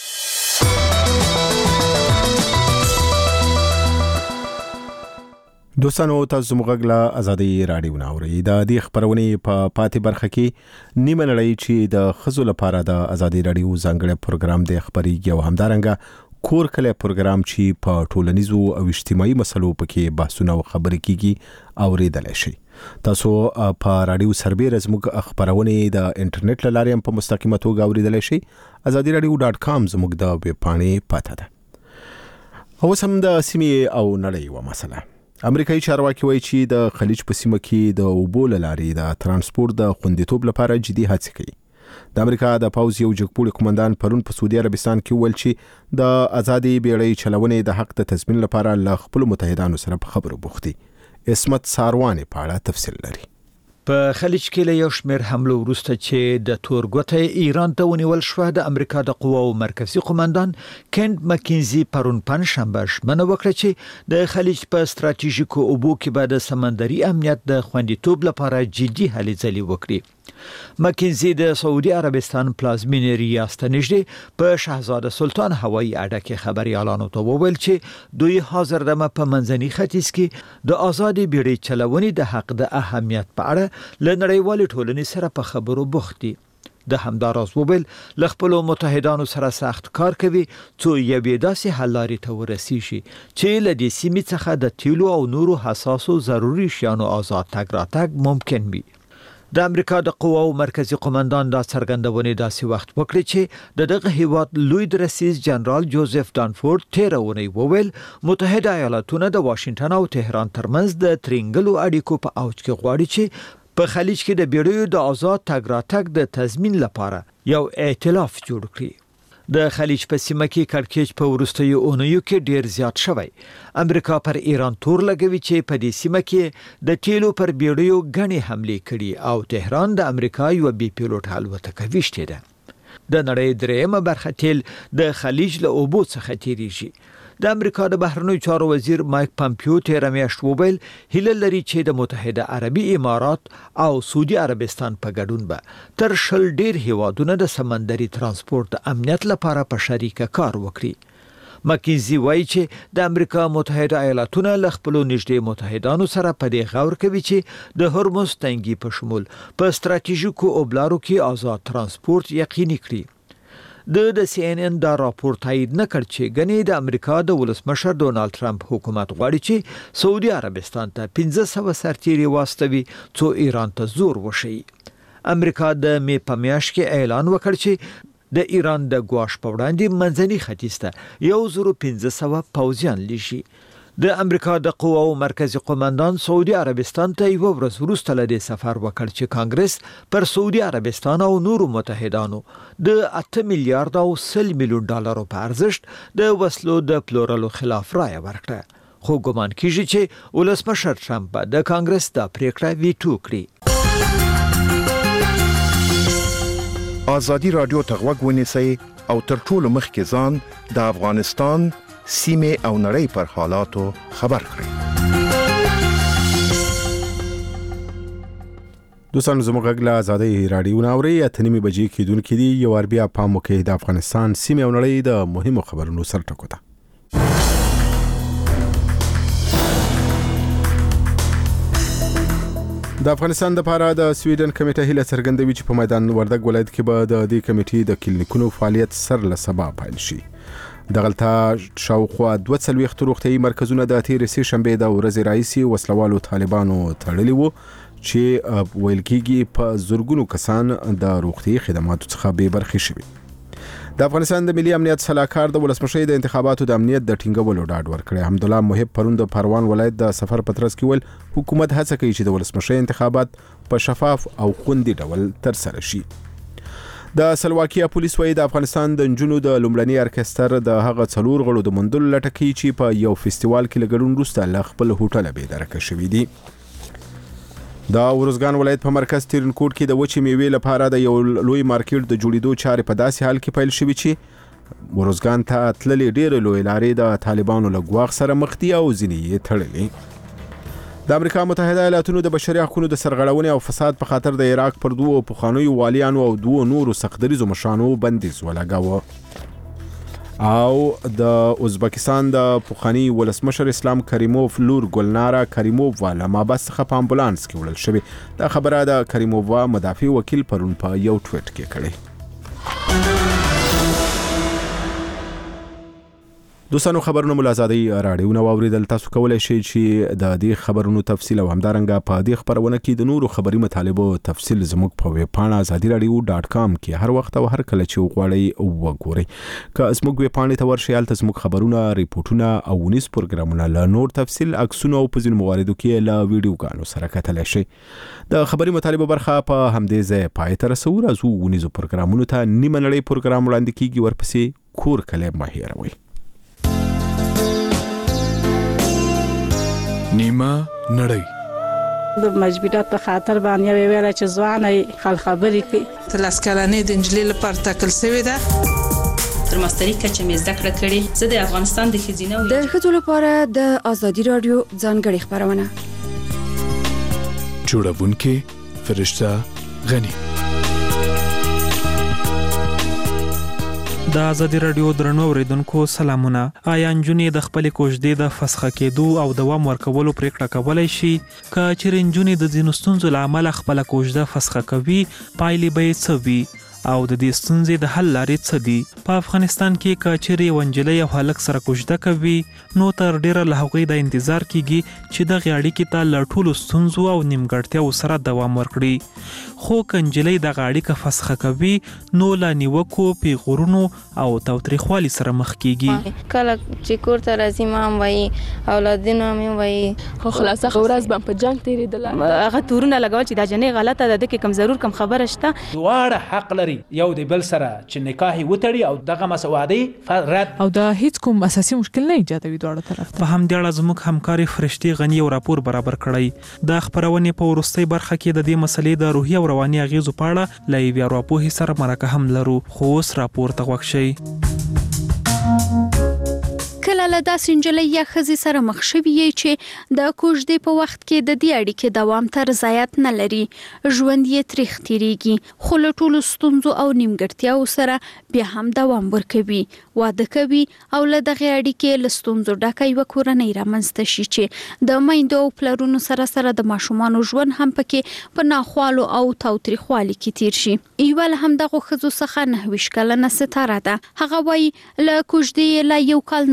دوستانو تاسو موږ له ازادي رادیو ناوړي د دې خبرونه په پاتې برخه کې نیمه لړۍ چې د خزو لپاره د ازادي رادیو ځانګړي پروګرام د خبري او همدارنګه کور کله پروګرام چې په ټولنیزو او اجتماعي مسلو پکې بحثونه او خبرې کیږي اوریدل شي. تاسو په رادیو سربېره زموږ خبرونه د انټرنیټ لارې هم په مستقیمه توګه اوریدل شي. azadiradio.com زموږ د ویب پاڼې پته ده. اوس هم د سیمې او نړۍ و مسله. امریکایي چارواکي وایي چې د خلیج په سیمه کې د اوبو لارې د ترانسپورت د خوندیتوب لپاره جدي هڅې کوي. د امریکا د پوز یو جګپوړي قومندان پرون په سعودي عربستان کې ویل چې د ازادي بیړۍ چلونې د حق د تضمین لپاره له خپل متحدانو سره په خبرو بوختي. اسمت سارواني په اړه تفصیل لري. په خلیج کې له یو شمېر حملو وروسته چې د تورګوتې ایران ته ونیول شو، د امریکا د قواو مرکزی قومندان کینټ مکینزي پرون پنځشنبه ژمنه وکړه چې د خلیج په ستراتیژیکو اوبو کې به د سمندري امنیت د خوندیتوب لپاره جدي هلې ځلې وکړي. مکینزي د سعودي عربستان پلازمینې ریاض ته نږدې په شاهزاده سلطان هوایي اډه کې خبريالانو ته وویل چې دوی حاضر دمه په منځني ختیځ کې د ازادي بیړۍ چلونې د حق د اهمیت په اړه له نړیوالې ټولنې سره په خبرو بوخت دي. د همداراز وویل له خپل متحدانو سره سخت کار کوي څو یوې داسې حل لارې ته ورسیږي چې له دې سیمې څخه د تیلو او نورو حساسو ضروري شیانو آزاد تګ راتګ ممکن وي. د امریکا د قواو مرکزی قومندان دا څرګندونه داسې وخت وکړي چې دغه هیواد لوی رئیس جنرال جوزف دانفورد تیرونی وویل متحده ایالاتونه د واشنگټن او تهران ترمنځ د ترنګلو اړیکو په اوج کې غواړي چې په خلیج کې د بیړیو د آزاد تګ راتګ د تضمین لپاره یو ائتلاف جوړ کړي. د خلیج په سیمه کې کړکېچ په وروستیو اونیو کې ډیر زیات شوی. امریکا پر ایران تور لګوي چې په دې سیمه کې د تیلو پر بیړیو غني حمله کړي او تهران د امریکا یو بي پیلوټ الوتکه ویشته ده. د نړۍ درېمه برخه تیل د خلیج له اوبو څخه تیریږي. د امریکا د بهرنیو چارو وزیر مایک پامپیو تیر میاشت وویل هیله لري چې د متحده عربي امارات او سعودي عربستان په ګډون به تر شل ډیر هیوادونه د سمندري ترانسپورت امنیت لپاره په شریکه کار وکړي. مکینزي وایي چې د امریکا متحده ایالاتونه له خپل نږدې متحدانو سره په دې غور کوي چې د هرمز تنګي په شمول په ستراتیژیکو اوبلارو کې آزاد ترانسپورت یقیني کړي. د CNN دا راپور تایید نه کړ چې غني د امریکا د ولسمشر ډونالد ټرمپ حکومت غواړي چې سعودي عربستان ته 1500 سرتیري واستوي څو ایران ته زور وشي. امریکا د می په میاشت کې اعلان وکړ چې د ایران د ګواښ په وړاندې منځني ختیځ ته 1500 پوځیان لیږي. د امریکا د قواو مرکزی قومندان سعودي عربستان ته یو ورځ وروسته له دې سفر وکړ چې کانګرس پر سعودي عربستان او نورو متحدانو د 8 میلیارډ او 100 میلیون ډالرو په ارزښت د وسلو د پلورلو خلاف رایه ورکړه. خو ګمان کیږي چې ولسمشر ټرمپ د کانګرس د پریکړه ویټو کړي. ازادي رادیو ته غوږ ونیسئ او تر ټولو مخکې ځان د افغانستان سیمه او نړۍ پر حالاتو خبر کړئ. دوستانو زموږ غږ له ازادي رادیو ناوري اتنیمه بجې کېدونکې دي. یو بیا پام وکړئ د افغانستان سیمه او نړۍ د مهمو خبرونو سر ټکو ته. د افغانستان د لپاره د سویډن کمیټه هیله څرګندوي چې په میدان وردګ ولایت کې به د دې کمیټې د کلینیکونو فعالیت سر له سبا پیل شي. دغلته شاوخوا 240 روغتیايي مرکزونه د تېرې سې شنبې د ورځې راهیسې وسلوالو طالبانو تړلي وو چې ویل کېږي په زورګونو کسان د روغتیايي خدماتو څخه بې برخې شوي. د افغانستان د ملي امنیت صلاحکار د ولسمشر د انتخاباتو د امنیت د ټینګولو ډاډ ورکړی. حمدالله محب پرون د پروان ولایت د سفر پترس کې ول حکومت هڅه کوي چې د ولسمشر انتخابات په شفاف او خوندي ډول ترسره شي. د سلواکیا پولیس وایي د افغانستان د نجونو د لومړني ارکستر د هغه 4 غړو د مندل لټکي چې په یو فستیوال کې لګړون وروسته له خپل هوټل به درکه شوې دي. د ورزګان ولایت په مرکز تیرنکوټ کې د وچې میوې لپاره د یو لوی مارکیټ د جوړېدو چارې په داسې حال کې پیل شوې چې ورزګان ته تللې ډېرې لوی لارې د طالبانو له ګواښ سره مخ دي او ځینې یې تړلې. د امریکا متحده ایالاتونو د بشري حقوقو د سرغړونې او فساد په خاطر د عراق پر 2 پخوانیو والیانو او 2 نورو سختدریزو مشرانو بندیز ولګاوه. او د ازبکستان د پخوانی ولسمشر اسلام کریموف لور ګلنارا کریموف له مابس څخه په امبولانس کې وړل شوې. دا خبره د کریموف مدافع وکیل پرون په یو ټویټ کې کړې. دوستانو خبرونه مو ازادي رادیو نو اوریدل. تاسو کولای شئ چې د دې خبرونو تفصیل او همدارنګه په دې خبرونه کې د نورو خبري مطالبو تفصیل زموږ په ویب پاڼه azadiradio.com کې هر وخت او هر کله چې وغواړئ وګورئ. که زموږ ویب پاڼې ته ورشئ هلته زموږ خبرونه، ریپورتونه او ونیس پروګرامونه له نور تفصیل عکسونه او په ځینو مواردو کې له ویډیوګانو سره کتلی شئ. د خبري مطالبو برخه په همدې ځای پای ته رسوو. راځو ونیزو پروګرامونو ته. نیمه نړۍ پروګرام وړاندې کیږي، ورپسې کور کلی مه هېروئ. نیمه نړۍ د مجبورات په خاطر باندې ویل چې ځواني خل خبرې کوي. تلاس کلنې د انجلۍ لپاره ټاکل شوې ده. تر ماستري کچه مې زده کړه کړې. زه د افغانستان د ښځینه د ښځو لپاره د ازادي رادیو ځانګړې خبرونه جوړونکې فرشته غنی. د ازادي رادیو درنو اوریدونکو سلامونه. آیا نجونې د خپل کوژدې د فسخه کېدو او دوام ورکولو پریکړه کولای شي؟ که چیرې نجونې د ځینو ستونزو له امله خپل کوژده فسخه کوي، پایلې به یې څه وي او د دې ستونزې د حل لارې څه دي؟ په افغانستان کې که چیرې یو نجلۍ او هلک سره کوژده کوي، نو تر ډیره له هغوی د انتظار کیږي چې دغې اړیکې ته له ټولو ستونزو او نیمګړتیاو سره دوام ورکړي. خو که نجلۍ دغه اړیکه فسخه کوي، نو له نیوکو، پیغورونو او تاوتریخوالي سره مخ کیږي. کله چې کور ته راځي مام وایي، اولادونه مې وایي خو خلاصه ورځ به په جنگ تیرېدله. هغه تورونه لګول چې دا جنې غلطه ده، د کې کم ضرور کم خبره شته. دواړه حق لري یو د بل سره چې نکاح وتړي او دغه مسوادي رد او دا هیڅ کوم اساسي مشکل نه ایجادوي دواړه طرف ته. په همدې اړه زموږ همکاري فرشتي غنی او راپور برابر کړی. د خبرونې په وروستۍ برخه کې د دې مسلې د روحي او رواني اغیزو په اړه له یوې ارواپوهې سره مرکه هم لرو. خو اوس راپور ته غوږ شئ. کله له داسې نجلۍ یا ښځې سره مخ شوي یې چې د کوژدې په وخت کې د دې اړیکې دوام ته رضایت نه لري، ژوند یې تریخ تیریږي، خو له ټولو ستونزو او نیمګړتیاو سره بیا هم دوام ورکوي، واده کوي او له دغې اړیکې له ستونزو ډکه یوه کورنۍ رامنځته شي چې د میندو او پلرونو سره سره د ماشومانو ژوند هم پکې په ناخوالو او تاوتریخوالي کې تیر شي. یوه له همدغو ښځو څخه 29 کلنه ستاره ده. هغه وایي له کوژدې لا 1 کال نه و تیر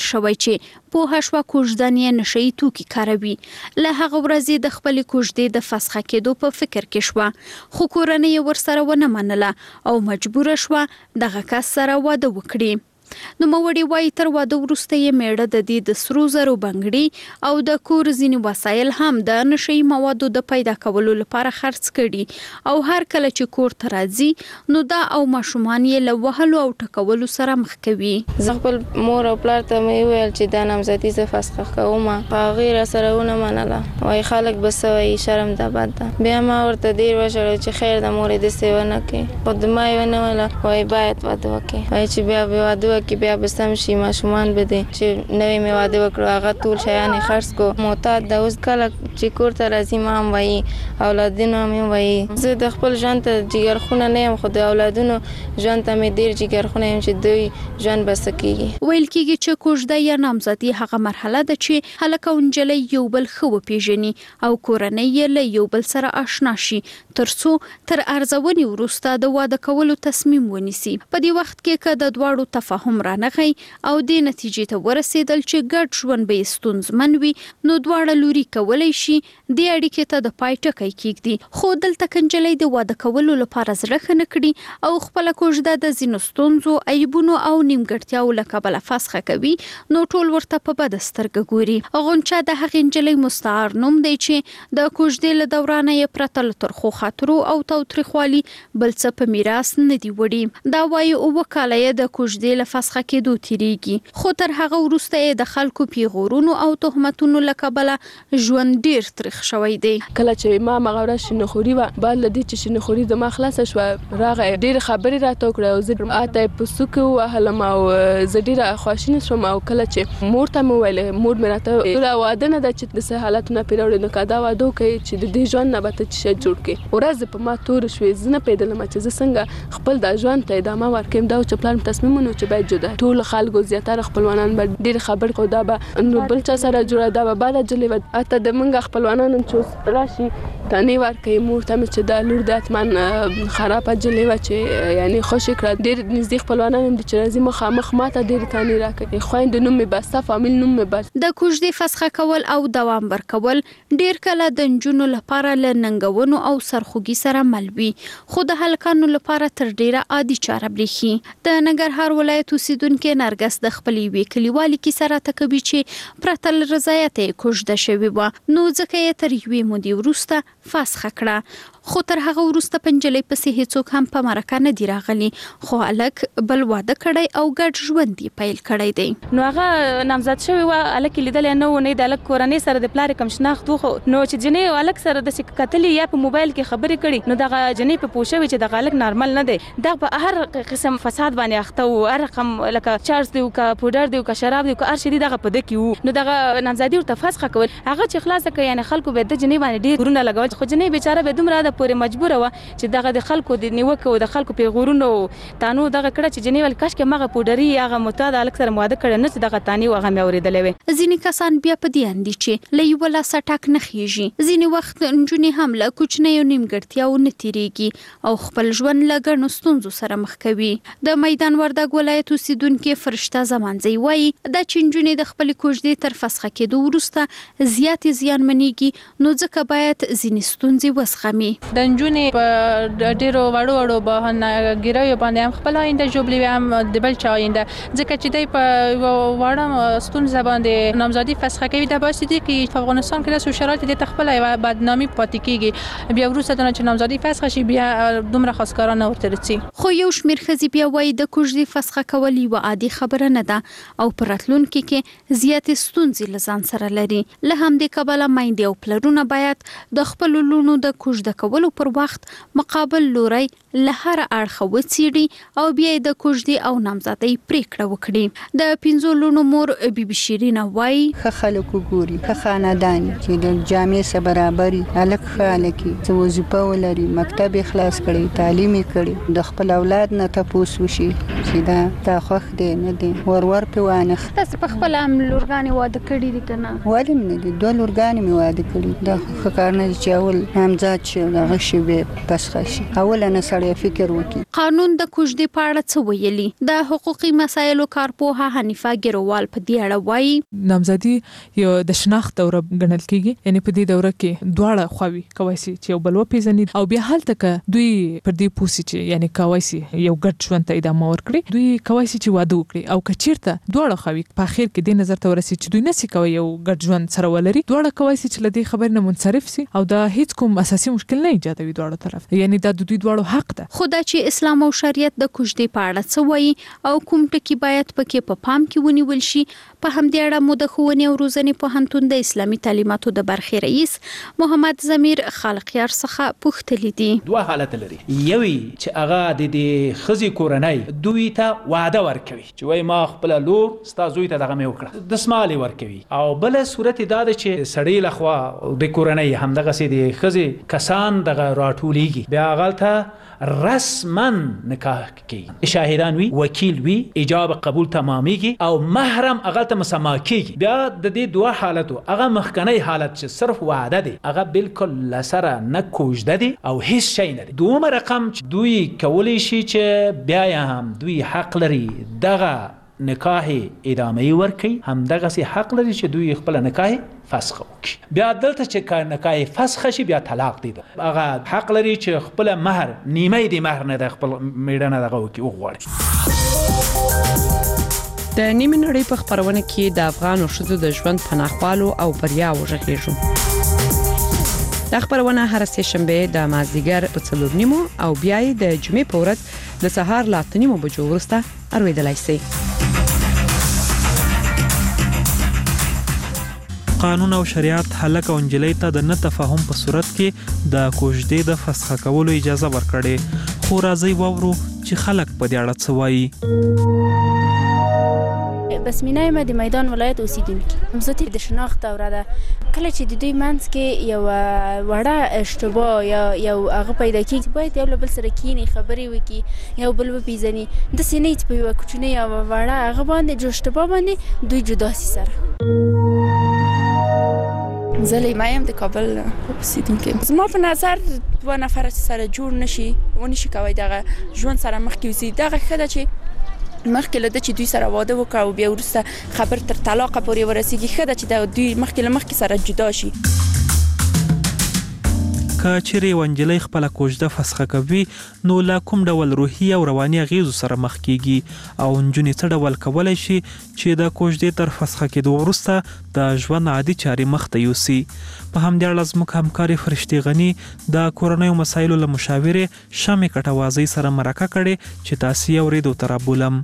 شوی چې په هشوا کوژدنې نشي توکي کاروي. له هغه ورځې د خپل کوژدې د فسخه کېدو په فکر کې شو، خو کورنۍ ورسره ونه منله او مجبور شو دغه کس سره واده وکړي. نو موړي وای تر واده وروسته یې میړه د دې د سرو زرو بنګړي او د کور ځینې وسایل هم د نشي موادو د پیدا کولو لپاره خرڅ کړي او هر کله چې کور ته راځي نو دا او ماشومان یې له وهلو او ټکولو سره مخ کوي. زه خپل مور او پلار ته مې ویل چې دا نامزدي زه فسخه کوم، هغه را سره ونه منله، وای خلک بس وای شرم ده بد ده. بیا ما ورته ډیر وژړل چې خیر د مور دې سیونه کې خود ما یې ونه ویل وای باید واده وکړي، وای چې بیا به واده کې بیا بسم شي ماشومان به دي چې نوې می واده وکړو هغه ټول شیان خرڅ کو معتاد د اوس کله چې کور ته راځي ما هم وایي اولادونو هم وایي زه د خپل ژوند ته جګرخونه نه یم، خو د اولادونو ژوند ته مې ډیر جګرخونه یم چې دوی ژوند بس کیږي. ویل کیږي چې کوژده یا نامزدي هغه مرحله ده چې هلک او نجلۍ یو بل خو پیژني او کورنۍ یې له یو بل سره آشنا شي ترڅو تر ارزونې وروسته د واده کولو تصمیم ونیسي. په دې وخت کې که د دواړو تفاهم رانغی او د نتیجې ته ورسېدل چې ګډ ژوند به ستونزمن وي نو دواړه لوري کولای شي د اړیکې ته د پای ټکی کېږدي. خو دلته کنجلۍ د واده کولو لپاره زړه ښه نه کړي او خپل کوژده د ځینو ستونزو عیبونو او نیمګړتیاو له کبله فسخه کوي نو ټول ورته په بده سترګه ګوري. غونچه د هغې نجلۍ مستعار نوم دی چې د کوژدې له دورانه یې پرته له ترخو خاطرو او تاوتریخوالي بل څه په میراث نه دی وړي. دا وایي 7 کاله یې د کوژدې له فسخه کېدو تیریږي، خو تر هغه وروسته یې د خلکو پیغورونو او تهمتونو له کبله ژوند ډیر تریخ شوی دی. کله چې ما مغوره شینخوري و بعد لدی چې شینخوري د ما خلاص شو راغی ډیر خبرې راته وکړه او زه اته په سوک وهلم او زه ډیر خواشینه شوم او کله چې مور ته مې ویل مور مې راته ټول واده نه د چې د سه حالتونه پیروړ نه کاده واده کوي چې د دې ژوند نه به ته چې جوړ کې ورځ په ما تور شوې زنه پیدل ما چې څنګه خپل د ژوند ته ادامه ورکم دا چې پلان تصمیمونه چې باید جدا ټول خلکو زیاتره خپلوانان به ډیر خبر کو دا به نو بل چا سره جوړه دا به بعد جلې اته د منګه خپلوانان چې راشي تانی ورکې مور ته چې دا لور د اتمن خراب جلې و چې یعنی خوشی کړ ډیر نږدې خپلوانان د چرزي مخامخ ماته ډیر تانی راکې خويند نوم مې بس فامیل نوم مې بس. د کوژدې فسخه کول او دوام ورکول ډیر کله د نجونو لپاره لننګونو او سرخوږي سره مل وي، خو د هلکانو لپاره تر ډیره عادي چاره بریخي. د ننګرهار ولایت اوسیدونکو نرګس د خپلې وکیلوالي کې سره تکبي چې پرتل رضایت کوژده شوی و نو ځکه یې تر یوې مودې وروسته فسخه کړه. خو تر هغه وروسته پنجلې پسې هیڅوک هم په مرکه نه دی راغلی، خو الک بل واده کړی او ګډ ژوند یې پیل کړی دی. نو هغه نامزد شوی و الک لیدل نه و نه د الک کورنۍ سره د پلار کم شناخت خو نو چې جنې الک سره د سکتلې یا په موبایل کې خبرې کړي نو دغه جنې په پوښوي چې دغه الک نارمل نه دی، دا په هر قسم فساد باندې اخته او هر رقم لکه چارج دی او کا پودر دی او کا شراب دی او کا هر شي دی دغه په دکی وو. نو دغه نامزدي ورته فسخه کول هغه چې خلاص کړي یعنی خلکو به د جنې باندې ډیر ورونه لګول، خو جنې بیچاره به دومره د پورې مجبور و چې دغه د خلکو د نیوکه او د خلکو پیغورونو تانو دغه کړه چې جنې ول کاش کې مغه پودري هغه متعد الک سره مواده کړي نه چې دغه تانی هغه مې اوریدلې وي. ځینې کسان بیا په دې اندي چې لې ولا سټاک نه خيږي، ځینې وخت نجونې هم له کوچنیو نیمګړتیاو نه تیریږي او خپل ژوند له ګڼو ستونزو سره مخ کوي. د میدان وردګ ولایت اوسیدونکو فرشته زمانځي وایي د چنجونې د خپل کوژدې تر فسخه کېدو وروسته زیات زیانمنېږي نو ځکه باید ځینې ستونزې وسخمي. د نجونې په ډیرو وړو بهانه ګیرایو باندې هم خپل آینده جوړلې هم د بل چا آینده ځکه چې دای په وړم ستونزه باندې نامزدي فسخه کوي د باسي دي کې په افغانستان کې د شرایط د تخپل او بدنامي پاتې کیږي بیا وروسته د نامزدي فسخه شي بیا دومره خاصکارانه ورته رسي. خو یو شمیر خزي بیا وایي د کوژدې فسخه کول یو عادي خبره نه ده او پراتلونکو کې زیات ستونزې لزان سره لري. له همدې کبله مایندې او پلرونه باید د خپل لونو د کوژده کولو پر وخت مقابل لوري له هر اړخه وڅېړي او بیا د کوژدې او نامزدۍ پریکړه وکړي. د 5 لونو مور بیبي شیرینه وایي ښه خلکو ګوري ښه خاندان چې د جامې سره برابري الک خالکی چې وظیفه ولري مکتب خلاص کړي تعلیم کړي د خپل اولاد نه تاسو وشي چې دا تا خوښ دی نه دی ور په وانه. تاسو په خپل هم لورګانې واده کړی دي کنه؟ ولې نه دي دوه لورګانې مې واده کړي دا ښه کار نه چې اول همزاد شو هغه شی به فسخ شي. اولنه سړی فکر وکړي. قانون د کوژدې په اړه څه ویلي؟ د حقوقي مسایلو کارپوهه حنیفه ګروال په دې اړه وایي نامزدي یو د شناخت دوره ګڼل کیږي، یعنی په دې دوره کې دواړه خواوي کوي چې یو بل وپیژني او بیا هلته ک دوی پر دې پوسی چې یعنی کوي یو ګډ ژوند ته ادامه ورکړي، دوی کوي چې واده وکړي او کچیرته دواړه خواوي په اخر کې د نظر ته ورسي چې دوی نسی کوي یو ګډ ژوند سره ولري، دواړه کوي چې لدی خبر نه منصرف سي او دا هیڅ کوم اساسي مشکل نه ایجادوي دواړو طرف، یعنی دا د دوی دواړو حق ده. خدای چې اسلام او شریعت د کوژدې په اړه څه وایي او کوم ټکي باید پکې په پام کې ونیول شي، په همدې اړه مو د ښوونې او روزنې پوهنتون د اسلامي تعلیماتو د برخې رئیس محمد ضمیر خالقیار څخه پوښتلي دي. دوه حالت لري، یوي چې هغه د خزي کورنۍ دوی ته وعده ورکوي چې وای ما خپل لور ستا زوی ته دغه مې وکړه د سمالي ورکوي، او بل صورت دا ده چې سړی لخوا د کورنۍ هم دغه سي د خزي کسان دغه راټوليږي، بیا غلطه رسما نکاح کی شاهدان وی وکیل وی ایجاب قبول تمامیږي او محرم اغلته مسما کیږي. بیا د دې دوه حالتو هغه مخکنی حالت چې صرف وعده دی هغه بالکل لسره نه کوژده دی او هیڅ شی نه دی. دوم رقم چې دوی کولی شي چې بیا هم دوی حق لري دغه نکاح ادامه ورکړي، هم دغه سي حق لري چې دوی خپل نکاح فسخ وکړي. بیا دلته چې نکاح فسخ شي بیا طلاق دی، هغه حق لري چې خپل مہر نیمه دی مہر نه د خپل میډانه دغه وکړي وغواړي. د نیمه نړۍ په خبرونه کې د افغان ښځو د ژوند پناهوالو او بریا وژغېږو. د خبرونه هر سه شنبه د مازدیګر په 4:30 او بیا د جمعې په ورځ د سهار لا 8:30 بجو وروسته اورېدلای شئ. قانون او شریعت هلک او انجلۍ ته د نه تفاهم په صورت کې د کوژدې د فسخ کولو اجازه ورکړي، خو راځي وورو چې خلک په دې اړه څه وایي. بسمینه ما د میدان ولایت اوسیدونکي مزوتی د شناخت دوره ده، کله چې د دوی منځ کې یو وړه اشتباه یا یو هغه پیدا کیږي باید یو بل سره کینی خبرې وکړي یو بل وپیژني، د سینې په یو کوچنی یا وړه هغه باندې جو اشتباه باندې دوی جدا سي سره. زه یم د کابل اوسیدونکي، زما په نظر دوه نفر سره جوړ نشي ونشي کوي دغه ژوند سره مخ کې وسی دغه خدای چې مخکې له چې دوی سره واده وکړي او بیا وروسته خبر تر طلاق پورې ورسیږي، خدای چې د دوی مخکې سره جدا شي. که چیرې ونجلۍ خپل کوژده فسخه کوي نو لا کوم ډول روحي او رواني اغیزو سره مخ کیږي او نجونې څه ډول کولای شي چې د کوژدې تر فسخه کېدو وروسته د ژوند عادي چارې مخ ته یوسي. په همدې اړه زموږ همکارې فرشتي غني د کورنیو مسایلو له مشاورې شمې کټوازۍ سره مرکه کړې چې تاسو یې اورېدو ته رابولم.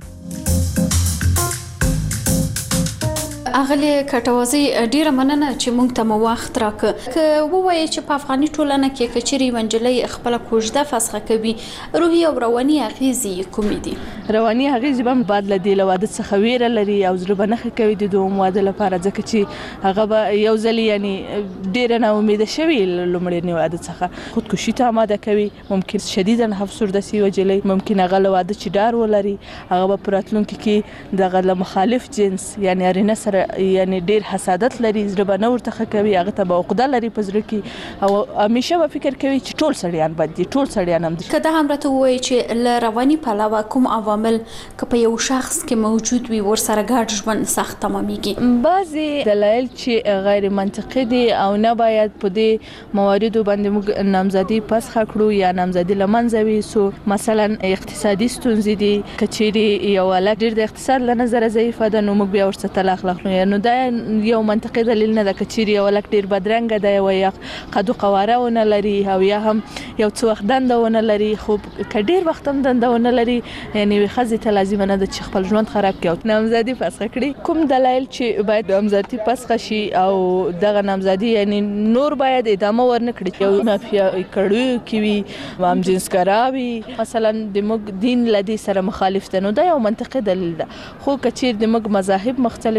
اغلی کټوازی ډیره مننه چې مونږ ته مو وخت راکړ. که ووایي چې په افغاني ټولنه کې کچري ونجلۍ خپل کوژده فسخه کوي روحي او رواني اغیزې کومې دي؟ رواني اغیزې به بعد له دې واده څخه ویره لري او زړه بنخه کوي د دوه واده لپاره، ځکه چې هغه به یو ځل یعنی ډیره نه امید شوي لمړنی واده څخه خودکشي ته آماده کوي، ممکن شدیدا افسرده شي وجلې، ممکن هغه له واده چې ډار ولري، هغه به په راتلونکي کې دغه له مخالف جنس یعنی ارینه سره یعنی ډیر حسادت لري، زړه به نه ورته کوي، هغه ته به عقده لري په زړه کې او همیشه به فکر کوي چې ټول سړیان بد دي، ټول سړیان هم دي. که دا هم راته ووایي چې له رواني پلوه کوم عوامل که په یو شخص کې موجود وي ورسره ګډ ژوند سخت تمامیږي؟ بعضې دلایل چې غیر منطقي دي او نه باید په دې مواردو باندې موږ نامزدي فسخه کړو یا نامزدي له منځه ویوسو. مثلا اقتصادي ستونزې دي، که چیرې یو هلک ډېر د اقتصاد له نظره ضعیفه ده نو موږ بیا ورڅخه طلاق اخلو، نو دا یو منطقي دلیل نه ده. که چیرې یو هلک ډېر بدرنګه دی او یا قد و قواره ونه لري او یا هم یو څه وخت دنده ونه لري، خو که ډېر وخت هم دنده ونه لري یعنی ښځې ته لازمه نه ده چې خپل ژوند خراب کړي او نامزدي فسخه کړي. کوم دلایل چې باید نامزدي فسخه شي او دغه نامزدي یعنی نور باید ادامه ورنه کړي، یو مافیا کړو کې وي هم جنسګرا وي، مثلا د موږ دین له دې سره مخالف ده، نو دا یو منطقي دلیل ده. خو که چیرې د موږ مذاهب مختلف دي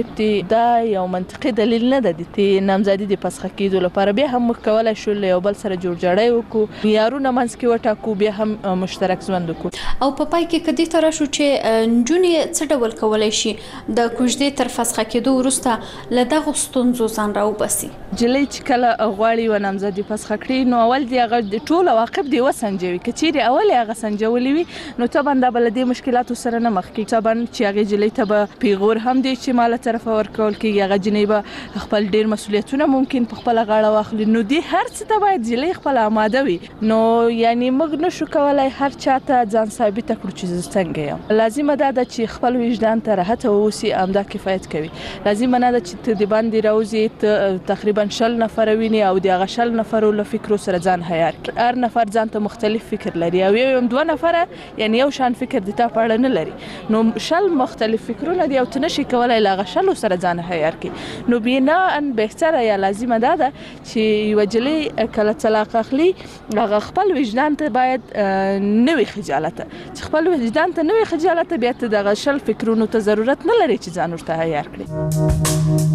دا یو منطقي دلیل نه ده د نامزادي د فسخ کېدو لپاره. بیا هم موږ کولی شو له یو بل سره جوړجاړی وکړو، معیارونه منځ کې وټاکو، بیا هم مشترک ژوند وکړو. او په پای کې کدی تر شو چې نجونې څه ډول کولی شي د کوژدې تر فسخ کېدو وروسته له دغو ستونزو ځان راوباسي؟ نجلۍ چې کله غواړي و نامزادي فسخ کړي نو اول د هغه د ټول عواقب دی وسنجوي. که چیرې اول هغه سنجولي وي نو طبعا دا بل د مشکلاتو سره نه مخ کېږي. طبعا چې هغه جلۍ ته به پیغور هم دی چې مال طرفه ورکول کېږي، هغه جنۍ به خپل ډیر مسؤلیتونه ممکن په خپل غاړه واخلي. نو دی هر څه ته باید جلۍ خپل آماده وي. نو یعنی موږ نشو کولای هر چاته ځان ثابت کړو چې څنګه یم. لازمه ده چې خپل وجدان ته راحت اوسي، امدا کفایت کوي. لازمه نه ده چې ته د باندې راوځي تقریبا 100 نفر ویني او د هغه 100 نفر له فکرو سره ځان هيار کړي. هر نفر ځان ته مختلف فکر لري او یو 2 نفر یعنی یو شان فکر د تا په اړه نه لري. نو 100 مختلف فکرونه دی او ته نشي کولای لا غشلو سره ځان هيار کی. نو بنا ان بهتره یا لازمه ده چې یو جلۍ کله طلاق اخلي هغه خپل وجدان ته باید نوې خجالت، چې خپل وجدان ته نوې خجالت بیا ته د غشل فکرونو ته ضرورت نه لري چې ځان ورته هيار کړي.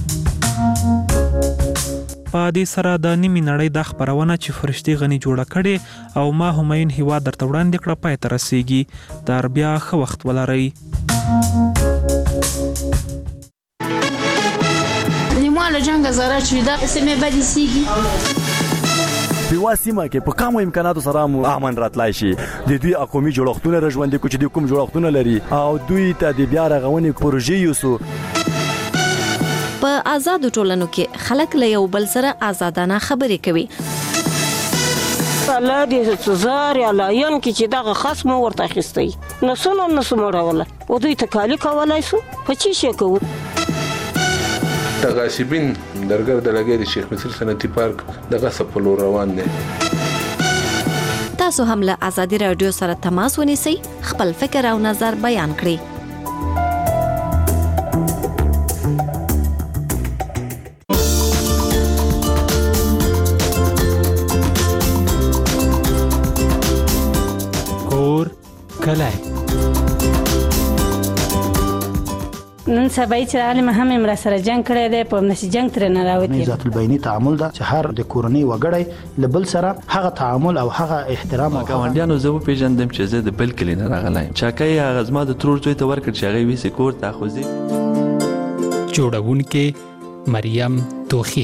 په دې سره د نیمې نړۍ د خبرونه چې فرشتي غني جوړه کړي او ما هماین هوا درته وړاندې کړه پای ته رسیږي. در بیا ښه وخت ولرئ. نیماله جنگ زاره چې دا سمې بدې سیږي په واسمه کې په کومو امکاناتو سره مو امن راتلای شي. د دوی اقومي جوړښتونه رژوندې کوي چې د کوم جوړښتونه لري او دوی ته د بیا رغونې پروژې یوسو. په آزادو ټولنو کې خلک له یو بل سره آزادانه خبرې کوي. الله دې زار یا لاین کې چې دغه خصم ورته اخیستی نو سونه مړوله او دوی ته کالی کولای سو په چی شي کوو. د غاصبین درګر د لګي د شیخ مصر صنعتي پارک د غصب په لور روان دي. تاسو هم له آزادي رادیو سره تماس ونیسئ، خپل فکر او نظر بیان کړئ. نن سبا چې عالم هم امر سره جنگ کړی دی، په نشي جنگ تر نه راوتی. ذات البینی تعامل دا چې هر د کورنۍ وګړی لبل سره هغه تعامل او هغه احترام او ګاونډیانو زه په پیژندم چې زه د بل کلی نه راغلایم. چاکای هغه زما د ترور زوی ته ورکړ چې هغه وی سکور تاخذي. جوړونکې مریم توخی.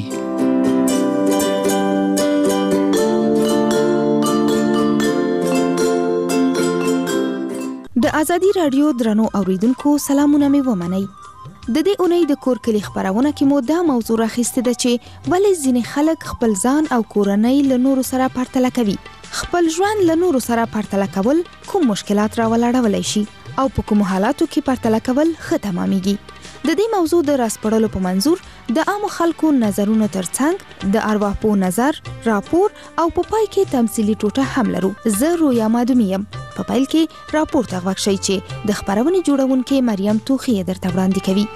د ازادي رادیو درنو اوریدونکو سلامونه مې ومنئ. د دې اونۍ د کور کلی خبرونه کې مو دا موضوع راخیسته ده چې ولې ځینې خلک خپل ځان او کورنۍ له نورو سره پرتله کوي. خپل ژوند له نورو سره پرتله کول کوم مشکلات راولاړولی شي او په کوم حالاتو کې پرتله کول ښه تمامېږي. د دې موضوع د راسپړلو په منظور د عامو خلکو نظرونو ترڅنګ د ارواپوه نظر، راپور او په پای کې تمثيلي ټوټه هم لرو. زه رویا مادومی یم. په پیل کې راپور ته غوښ شئ چې د خبرونې جوړونکې مریم توخی درته وړاندې کوي.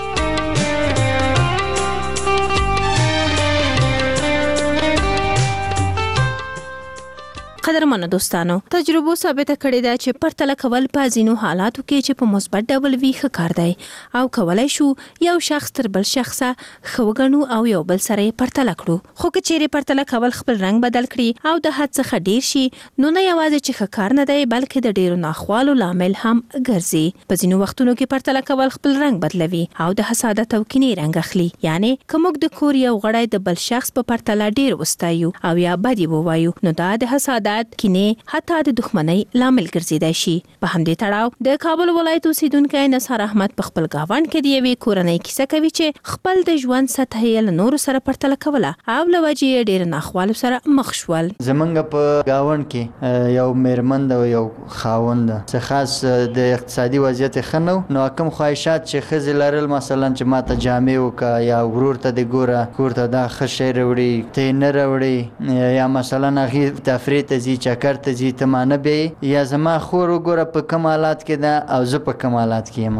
قدرمنو دوستانو، تجربو ثابت کړی دا چې پرتله کول په ځینو حالاتو کې چې په مثبت ډول وی ښه کار دی او کولای شو یو شخص تر بل شخصه ښه وګڼو او یو بل سره پرتله کړو. خو که چیرې پرتله کول خپل رنګ بدل کړي او د حد څخه ډیر شي نو نه یوازې چې ښه کار نه دی بلکې د ډیرو ناخوالو لامل هم ګرځي. په ځینو وختونو کې پرتله کول خپل رنګ بدلوي او د حسادت او کینې رنګ اخلي. یعنی کوم د کور یو غړی د بل شخص په پرتله ډیر وستایو او یا بدی ووایو نو دا د حسادت، کینې، حتی د دښمنۍ لامل ګرځیدای شي. په همدې تړاو د کابل ولایت اوسیدونکی نثار احمد په خپل گاوند کې د یوې کورنۍ کیسه کوي چې خپل د ژوند سطح یې له نورو سره پرتله کوله او له وجې یې ډېر ناخوالو سره مخ شول. زمونږ په گاوند کې یو میرمن او یو خاوند څه خاص د اقتصادي وضعیت ښه نه و، نو کوم خواهشات چې ښځې لرل مثلا چې ماته جامې وکړه یا ورور ته د ګوره کور ته دا ښه شی راوړي ته نه راوړي یا مثلا هغې تفریح ته ځي چکر ته ځي ته ما نه بیایي یا زما خور وګوره په کوم حالات کې ده او زه په کوم حالات کې یم.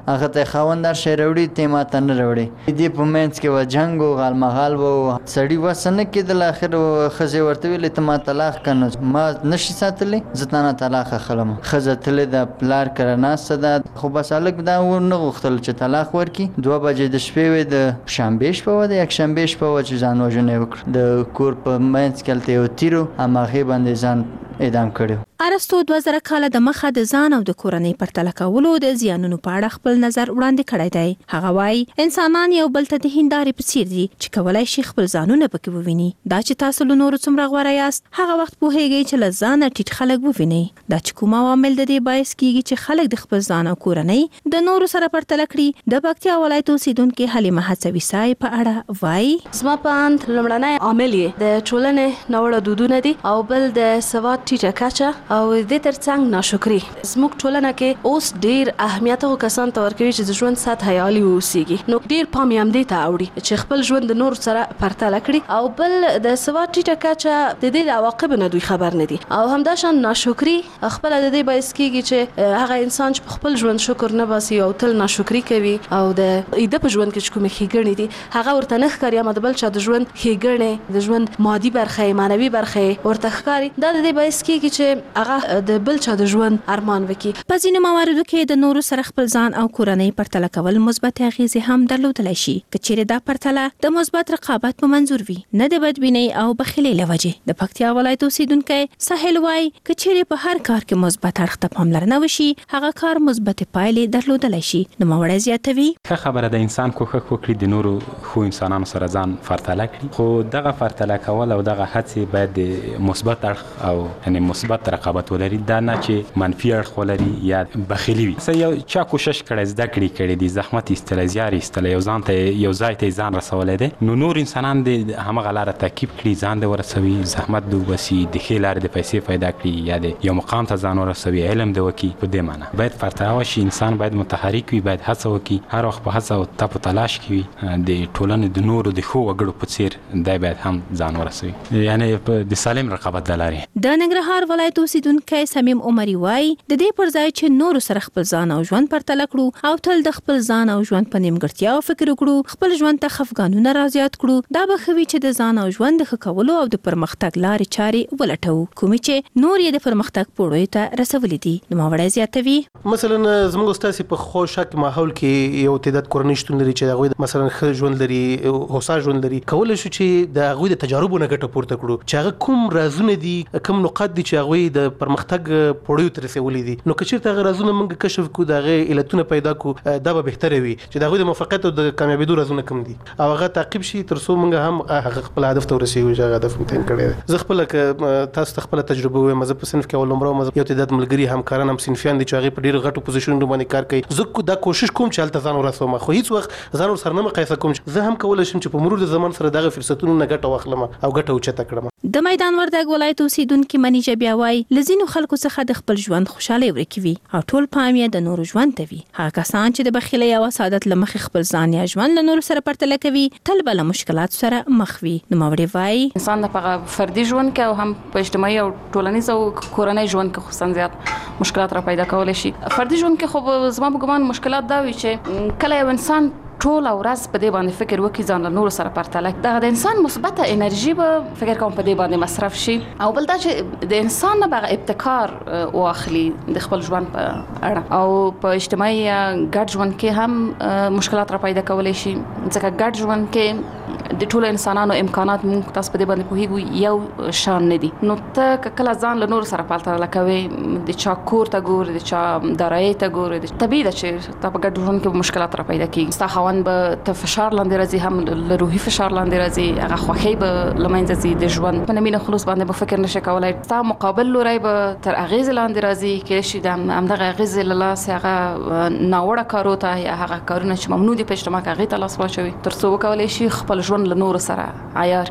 هغه ته خاوندار شي وروړي ته ماته نه وروړي دې په منځ کې و جنگ او غالمغال و سړی وسنه کېدل اخر خزه ورته ویل ته ما طلاق کنه ما نشي ساتلې زتانه طلاق خلم خزه تل د پلار کرنا صدا خو بس الګ دا نه غوښتل چې طلاق ورکي 2 بجې د شپې و د شنبه شپه و د یک شنبه شپه و چې ځان وژنه وکړ د کور په منځ کې تل یو تیرو اماغه باندې ځان اعدام کړو. ارستو 2000 کال د مخه د ځان او د کورنۍ پرتله کولو د زیانونو په اړه خپل نظر وړاندې کړی دی. هغه وایي انسانان یو بل ته د هندارې په څیر دي چې کولای شي خپل ځانونه پکې وویني. دا چې تاسو له نورو څومره غوره یاست هغه وخت پوهیږئ چې له ځانه ټیټ خلک ووینئ. دا چې کوم عوامل د دې باعث کیږي چې خلک د خپل ځان او کورنۍ د نورو سره پرتله کړي. د پکتیا ولایت اوسیدونکو حلیمه هڅوي سای په اړه وایي زما په اند لومړنی عامل د ټولنې نوړه دودونه دي او بل د سواد ټیټه کچه او د ترڅنګ ناشکری. زموږ ټولنه کې اوس ډیر اهمیت او کسان ته ورکوي چې د ژوند سطح عالی اوسېږي. نو ډیر پام یې هم دې ته اوړي چې خپل ژوند د نور سره پرتله کړي او بل د سواد ټیټه کچه د دې د عواقب نه دوی خبر نه دي او همداشان ناشکری خپل د دې باعث کیږي چې هغه انسان چې خپل ژوند شکر نه باسي او تل ناشکری کوي او د ایده په ژوند کې کومې ښېګڼې دي هغه ورته نه ښکاري اما د بل چا د ژوند ښېګڼې د ژوند مادي برخه معنوي برخه ورته ښکاري. دا د دې باعث کیږي چې هغه د بل چا د ژوند ارمان وکي. په ځینو مواردو کې د نورو سره خپل ځان او کورنۍ پرتله کول مثبت اغیزې هم درلودلی شي که چیرې دا پرتله د مثبت رقابت په منظور وي نه د بدبینۍ او بخیلۍ له وجې. د پکتیا ولایت اوسیدونکی ساحل وایي که چیرې په هر کار کې مثبت اړخ ته پاملرنه وشي هغه کار مثبت پایلې درلودلی شي. نوموړی زیاتوي ښه خبره د انسان کوښښ وکړي د نورو خو انسانانو سره ځان پرتله کړي خو دغه پرتله کول او دغه هڅې باید د مثبت اړخ او یعنی مثبت رقابت ولري دا نه چې منفي اړخ ولري یا بخیلی وي. یو چا کوشش کړی زده کړی دی زحمت ایستلی زیار ایستلی یو ځان ته یو ځای ته ځان رسولی دی نو نور انسانان د همغه لاره تعقیب کړي ځان د ورسوي زحمت د وباسي د ښې لارې د پیسې پیدا کړي یا د یو مقام ته ځان ورسوي علم د وکړي. په دې معنی باید پرتله وشي انسان باید متحرک وي باید هڅه وکړي هر وخت په هڅه او تپ تلاش کې وي د ټولنې د نورو د ښو وګړو په څیر دی باید هم ځان ورسوي یعنی د سالم رقابت د لارې. د ننګرهار ولایت اوسیدونکی سمیم عمري وایي د دې پر ځای چې نورو سره خپل ځان او ژوند پرتله کړو او تل د خپل ځان او ژوند په نیمګړتیاو فکر وکړو خپل ژوند ته خفګانونه رازیات کړو دا به ښه وي چې د ځان او ژوند د ښه کولو او د پرمختګ لارې چارې ولټوو کومې چې نور یې د پرمختګ پوړیو ته رسولي دي. نوموړی زیاتوي مثلا زموږ استاد په خوشحال ماحول کې یو تعداد کورنۍ شتون لري چې هغوی مثلا ښه ژوند لري هوسا ژوند لري کولی شو چې د هغوی د تجاربو نه ګټه پورته کړو چې هغه کوم رازونه دي کوم نقاط دي چې هغوی د پرمختګ پوړیو ته رسولي دي نو که چېرته هغه رازونه موږ کشف کړو د هغې علتونه پیدا کړو دا به بهتره وي چې د هغوی د موفقیت او د کامیابېدو رازونه کوم دي او هغه تعقیب شي تر څو موږ هم هغه خپل هدف ته ورسېږو چې هغه هدف مو تعین کړی دی. زه خپله که تاسو ته خپله تجربه ووایم زه په صنف کې اول نمره وم یو تعداد ملګري همکاران هم صنفیان دي چې هغوی په ډېرو غټو پوزیشنونو باندې کار کوي زه دا کوشش کوم چې هلته ځان ورسوم خو هېڅ وخت ځان ورسره نه مقایسه کوم زه هم کولی شم چې په مرور د زمان سره دغه فرصتونو نه ګټه واخلم او ګټه اوچته کړم. د میدان وردګ ولایت اوسیدونکي منیجه بیا وایي له ځینو خلکو څخه د خپل ژوند خوشحالۍ ورکې وي او ټول پام یې د نورو ژوند ته وي. هغه کسان چې د بخیلۍ او سعادت له مخې خپل ځان یا ژوند له نورو سره پرتله کوي تل به له مشکلاتو سره مخ وي. نوموړی وایي انسان د په فردي ژوند کې او هم په اجتماعي او ټولنیز او کورنۍ ژوند کې خصوصا زیات مشکلات را پیدا کولی شي. فردي ژوند کې خو زما په ګمان مشکلات دا وي چې کله یو انسان ټول ورځ په دې باندې فکر وکړي ځان له نورو سره پرتله دغه د انسان مثبته انرژي به فکر کوم په دې باندې مصرف شي او بل دا چې د انسان نه به ابتکار واخلي د خپل ژوند په اړه او په اجتماعي ګډ ژوند کې هم مشکلات را پیدا کولی شي ځکه ګډ ژوند کې د ټولو انسانانو امکانات موږ تاسو په دې باندې پوهیږو یو شان نه دي نو ته کله ځان له نورو سره پرتله کوې د چا کور ته ګورې د چا دارایۍ ته ګورې طبیعي ده چې تا په ګډ ژوند کې مشکلات را پیدا کېږي ستا خاوند به ته فشار لاندې راځي هم له روحي فشار لاندې راځي هغه خوښۍ به له منځه ځي د ژوند په مینه خلوص باندې به فکر نشي کولی ستا مقابل لوری به تر اغېزې لاندې راځي کېدای شي د همدغه اغېزې له لاسې هغه ناوړه کارو ته یا هغه کارونه چې ممنوع دي په اجتماع کې هغې ته لاس واچوي تر څو وکولی شي خپل ژوند له نورو سره عیار کړي.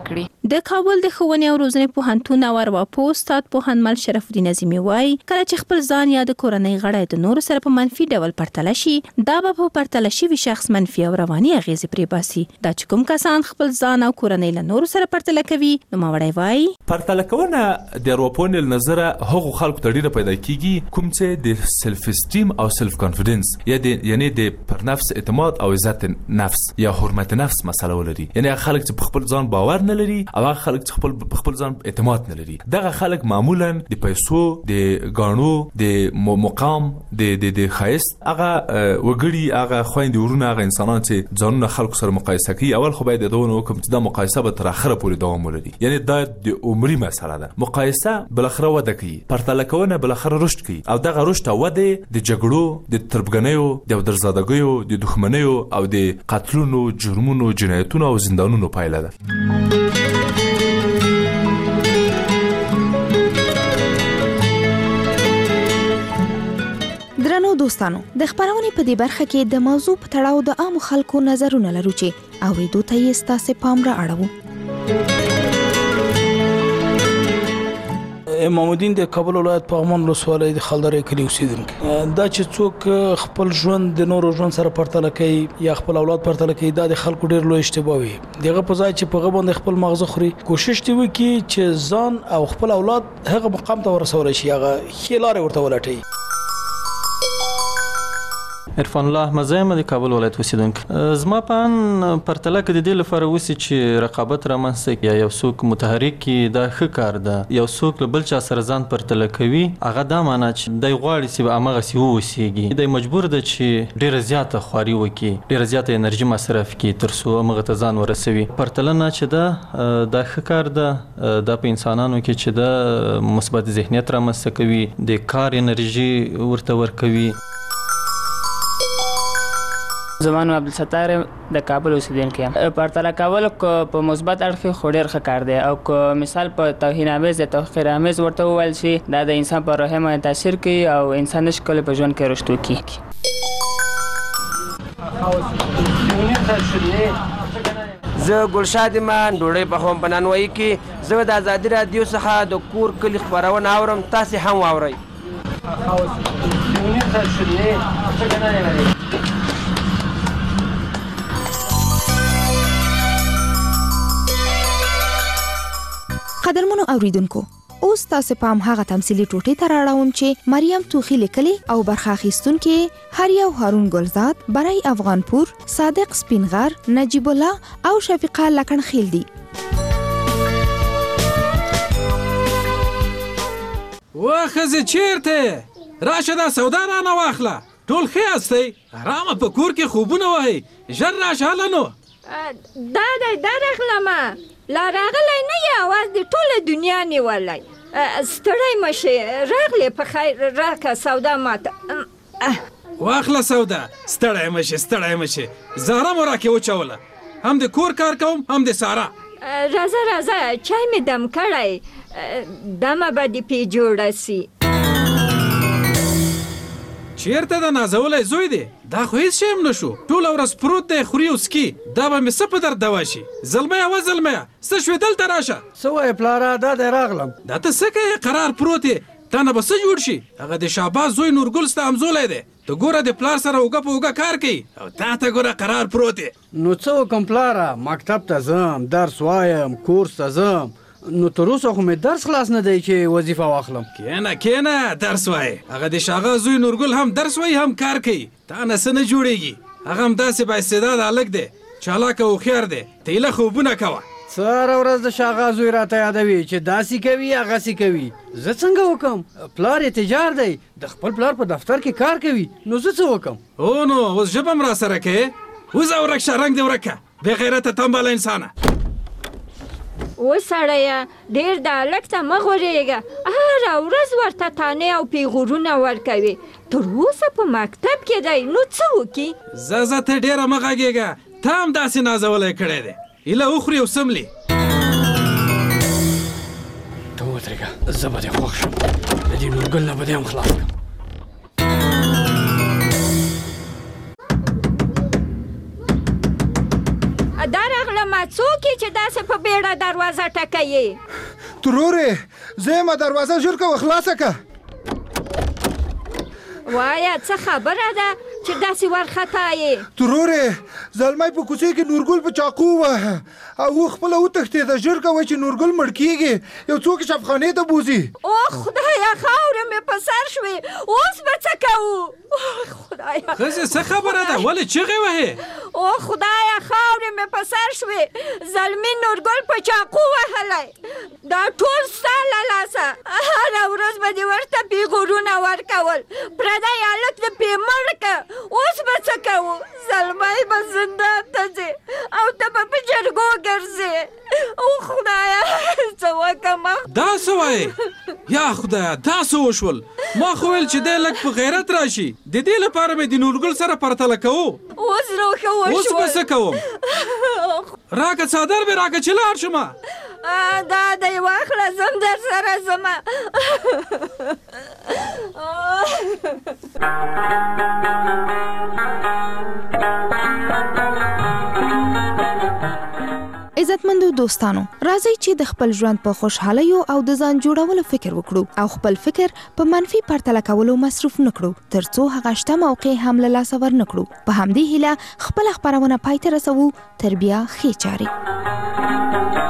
د کابل د ښوونې او روزنې پوهنتون او ارواپوه استاد پوهنمل شرف الدین عظیمي وایي کله چې خپل ځان یا د کورنۍ غړی د نورو سره په منفي ډول پرتله شي دا به په پرتله شوي شخص منفي او رواني اغېزې پرې باسي. دا چې کوم کسان خپل ځان او کورنۍ له نورو سره پرتله کوي نوموړی وایي پرتله کونه د ارواپوهنې له نظره هغو خلکو ته ډېره پیدا کیږي کوم چې د سلف استیم او سلف کانفیډنس یعنی د پر نفس اعتماد او عزت نفس یا حرمت نفس مسله ولري. یعنی هغه خلک چې په خپل ځان باور نه لري او هغه خلک چې په خپل ځان اعتماد نه لري. دغه خلک معمولا د پیسو د غاڼو د مقام د خایست هغه وګړي هغه خويندې ورونه هغه انسانان چې ځانونه خلکو سره مقایسه کوي اول خو باید دونه وکم چې دا مقایسه به تر اخره پورې دوام ولري. یعنی دا د عمري مسله ده. مقایسه بلخره وده کوي پرتله کونه بلخره رشد کوي او دغه رشد وده د جګړو د تربګنیو د درزادګیو د دښمنیو او د قتلونو جرمونو جنایتونو او زندانونو پایله ده. درنو دوستانو د خبرونې په دې برخه کې د موضوع په تړاو د عام خلکو نظرونه لرو چې اوریدو ته یې ستاسو پام را اړوو. امام الدین د کابل ولایت پغمان ولسوالۍ د خلدرې کلی اوسیدونکی دا چې څوک خپل ژوند د نورو ژوند سره پرتله کوي یا خپل اولاد پرتله کوي دا د خلکو ډیر لوی اشتباه وي. دغه په ځای چې په غوښبند خپل مغزه خوري کوشش دی وکړي چې ځان او خپل اولاد هغه مقام ته ورسول شي هغه خلاره ورته ولټي. عرفان الله مزایم د کابل ولایت اوسیدونکی زما په ان پرتله کې د دې لپاره وسی چې رقابت رامنځته یا یو څوک متحرک کی دا ښه کار ده یو څوک بل چا سره ځان پرتله کوي هغه دا معنی چې د غواړي چې هغه سی ووسیږي د مجبور ده چې ډیره زیاته خواري وکي ډیره زیاته انرژي مصرف کی تر څو هغه ته ځان ورسوي. پرتله نه چې دا ښه کار ده د په انسانانو کې چې د مثبت ذهنیت رامنځته کوي د کار انرژي ورته ورکوي. زمان عبدالستار د کابل اوسیدونکی یم. پرتله کول په مثبت اړخ خو ډېر ښه کار دی او که مثال په توهین آمیز د تحقیر آمیز ورته وویل شي دا د انسان په روحیه باندې تاثیر کوي او انسان نشي کولی په ژوند کې رشد وکړي. زه ګلشاد ایمان ډوډۍ پخوم په نانوایي کې. زه د ازادي راډیو څخه د کور کلي خپرونه اورم تاسې هم واورئ. قدرمنو اوریدونکو اوس تاسو پام هغه تمثيلي ټوټې ته راړوم چې مریم توخی لیکلي او برخه اخیستونکي هریو هارون ګلزاد برای افغانپور صادق سپینغر نجیب الله او شفیقه لکنخیل دي. واخزه چیرته راشه دا سودا رانه واخله ټول ښه استئ آرامه په کور کې خوبونه وای ژر راشه هلنو دا راغلمه لا راغلی نه یې اواز د ټوله دنیا نیولی ستړی مشي راغلی په خیر راکه سودا ماته واخله سودا ستړی مشي زهره مو راکې وچوله هم د کور کار کوم هم د سارا. راځه چای مې دم کړی دمه به دې پې جوړه سي. چیرته د نازولی زوی دی دا خو هیڅ شی هم نشو ټوله ورځ پروت دی خوري او سکي دا به مې څه په درد دوا شي. زلمیه څه شوې دلته راشه. څه وایې پلاره دا دی راغلم. دا ته څه کوې قرار پروت یې تا نه به څه جوړ شي. هغه د شهباز زوی نورګل ستا همزولی دی ته ګوره د پلار سره اوږه په اوږه کار کوي او تا ته ګوره قرار پروت یې. نو څه وکم پلاره مکتب ته ځم درس وایم کورس ته ځم نو تر اوسه خو مې درس خلاص نه دی چې وظیفه واخلم. کینه درس وایي هغه د شاغه زوی نورګل هم درس وایي هم کار کوي تا نه څه نه جوړیږي. هغه هم داسې با استعداد هلک دی چالاک او هوښیار دی ته یې له خوبونه کوه. هره ورځ د شاغه زوی راته یادوي چې داسې کوي هغسې کوي زه څنګه وکم. پلار یې تجار دی د خپل پلار په دفتر کې کار کوي نو زه څه وکم. او نو اوس ژبه هم راسره کوې وځه ورک شه رنګ دې ورکه بې غیرته تنبله انسانه. وسړیه ډېر د هلک ته مه غورېږه هره ورځ ورته تانې او پیغورونه ورکوي تر اوسه په مکتب کې دی نو څه وکړي. زه ته ډېره مه غږېږه تا هم داسې نازولی کړی دی ایله وخوري او سملي. ته ودرېږه زه به دې خوښ شم د دې نورګل نه به دې هم خلاص کړم. دا راغلمه څوک یې چې داسې په بیړه دروازه ټکوي؟ ترورې زه ما دروازه ژر کوه خلاصه که. وایه څه خبره ده چې داسې وارخطا یې؟ ترورې زلمی په کوڅې کې نورګل په چاقو ووهه او و خپله وتښتېده. ژر کوه چې نورګل مړ کېږي، یو څوک شفخانې ته بوځي. او خدایه خاورې مې په سر شوې، اوس به څه کوو؟ خدایه ښځې څه خبره ده ولې چغې وهې؟ او خدایه خاورې مې په سر شوې، زلمي نورګل په چاقو وهلی. دا ټول ستا له لاسه، هره ورځ به دې ورته پیغورونه ورکول، پردی هلک دې پې مړ که. اوس به څه کوو؟ زلمی به زندان ته ځې او ته به په جرګو ګرځې. او خدایه څه وکړم؟ دا څه وایې؟ یا خدایه دا څه وشول؟ ما خو ویل چې دی لږ په غیرت راشي، د دې لپاره مې د نورګل سره پرتله کوو. اوس نو ښه وشول. اوس به څه کوم؟ راکه څادر مې راکه چې لاړ شمه. دا دی واخله زم در سره ځمه. عزتمندو دوستانو، راځئ چې د خپل ژوند په خوشحالیو او د ځان جوړولو فکر وکړو او خپل فکر په منفي پرتله کولو مصروف نکړو ترڅو هغه شته موقع هم له لاسه ورنکړو. په همدې هیله خپل خبرونه پای ته رسوو. تر بیا ښې چارې.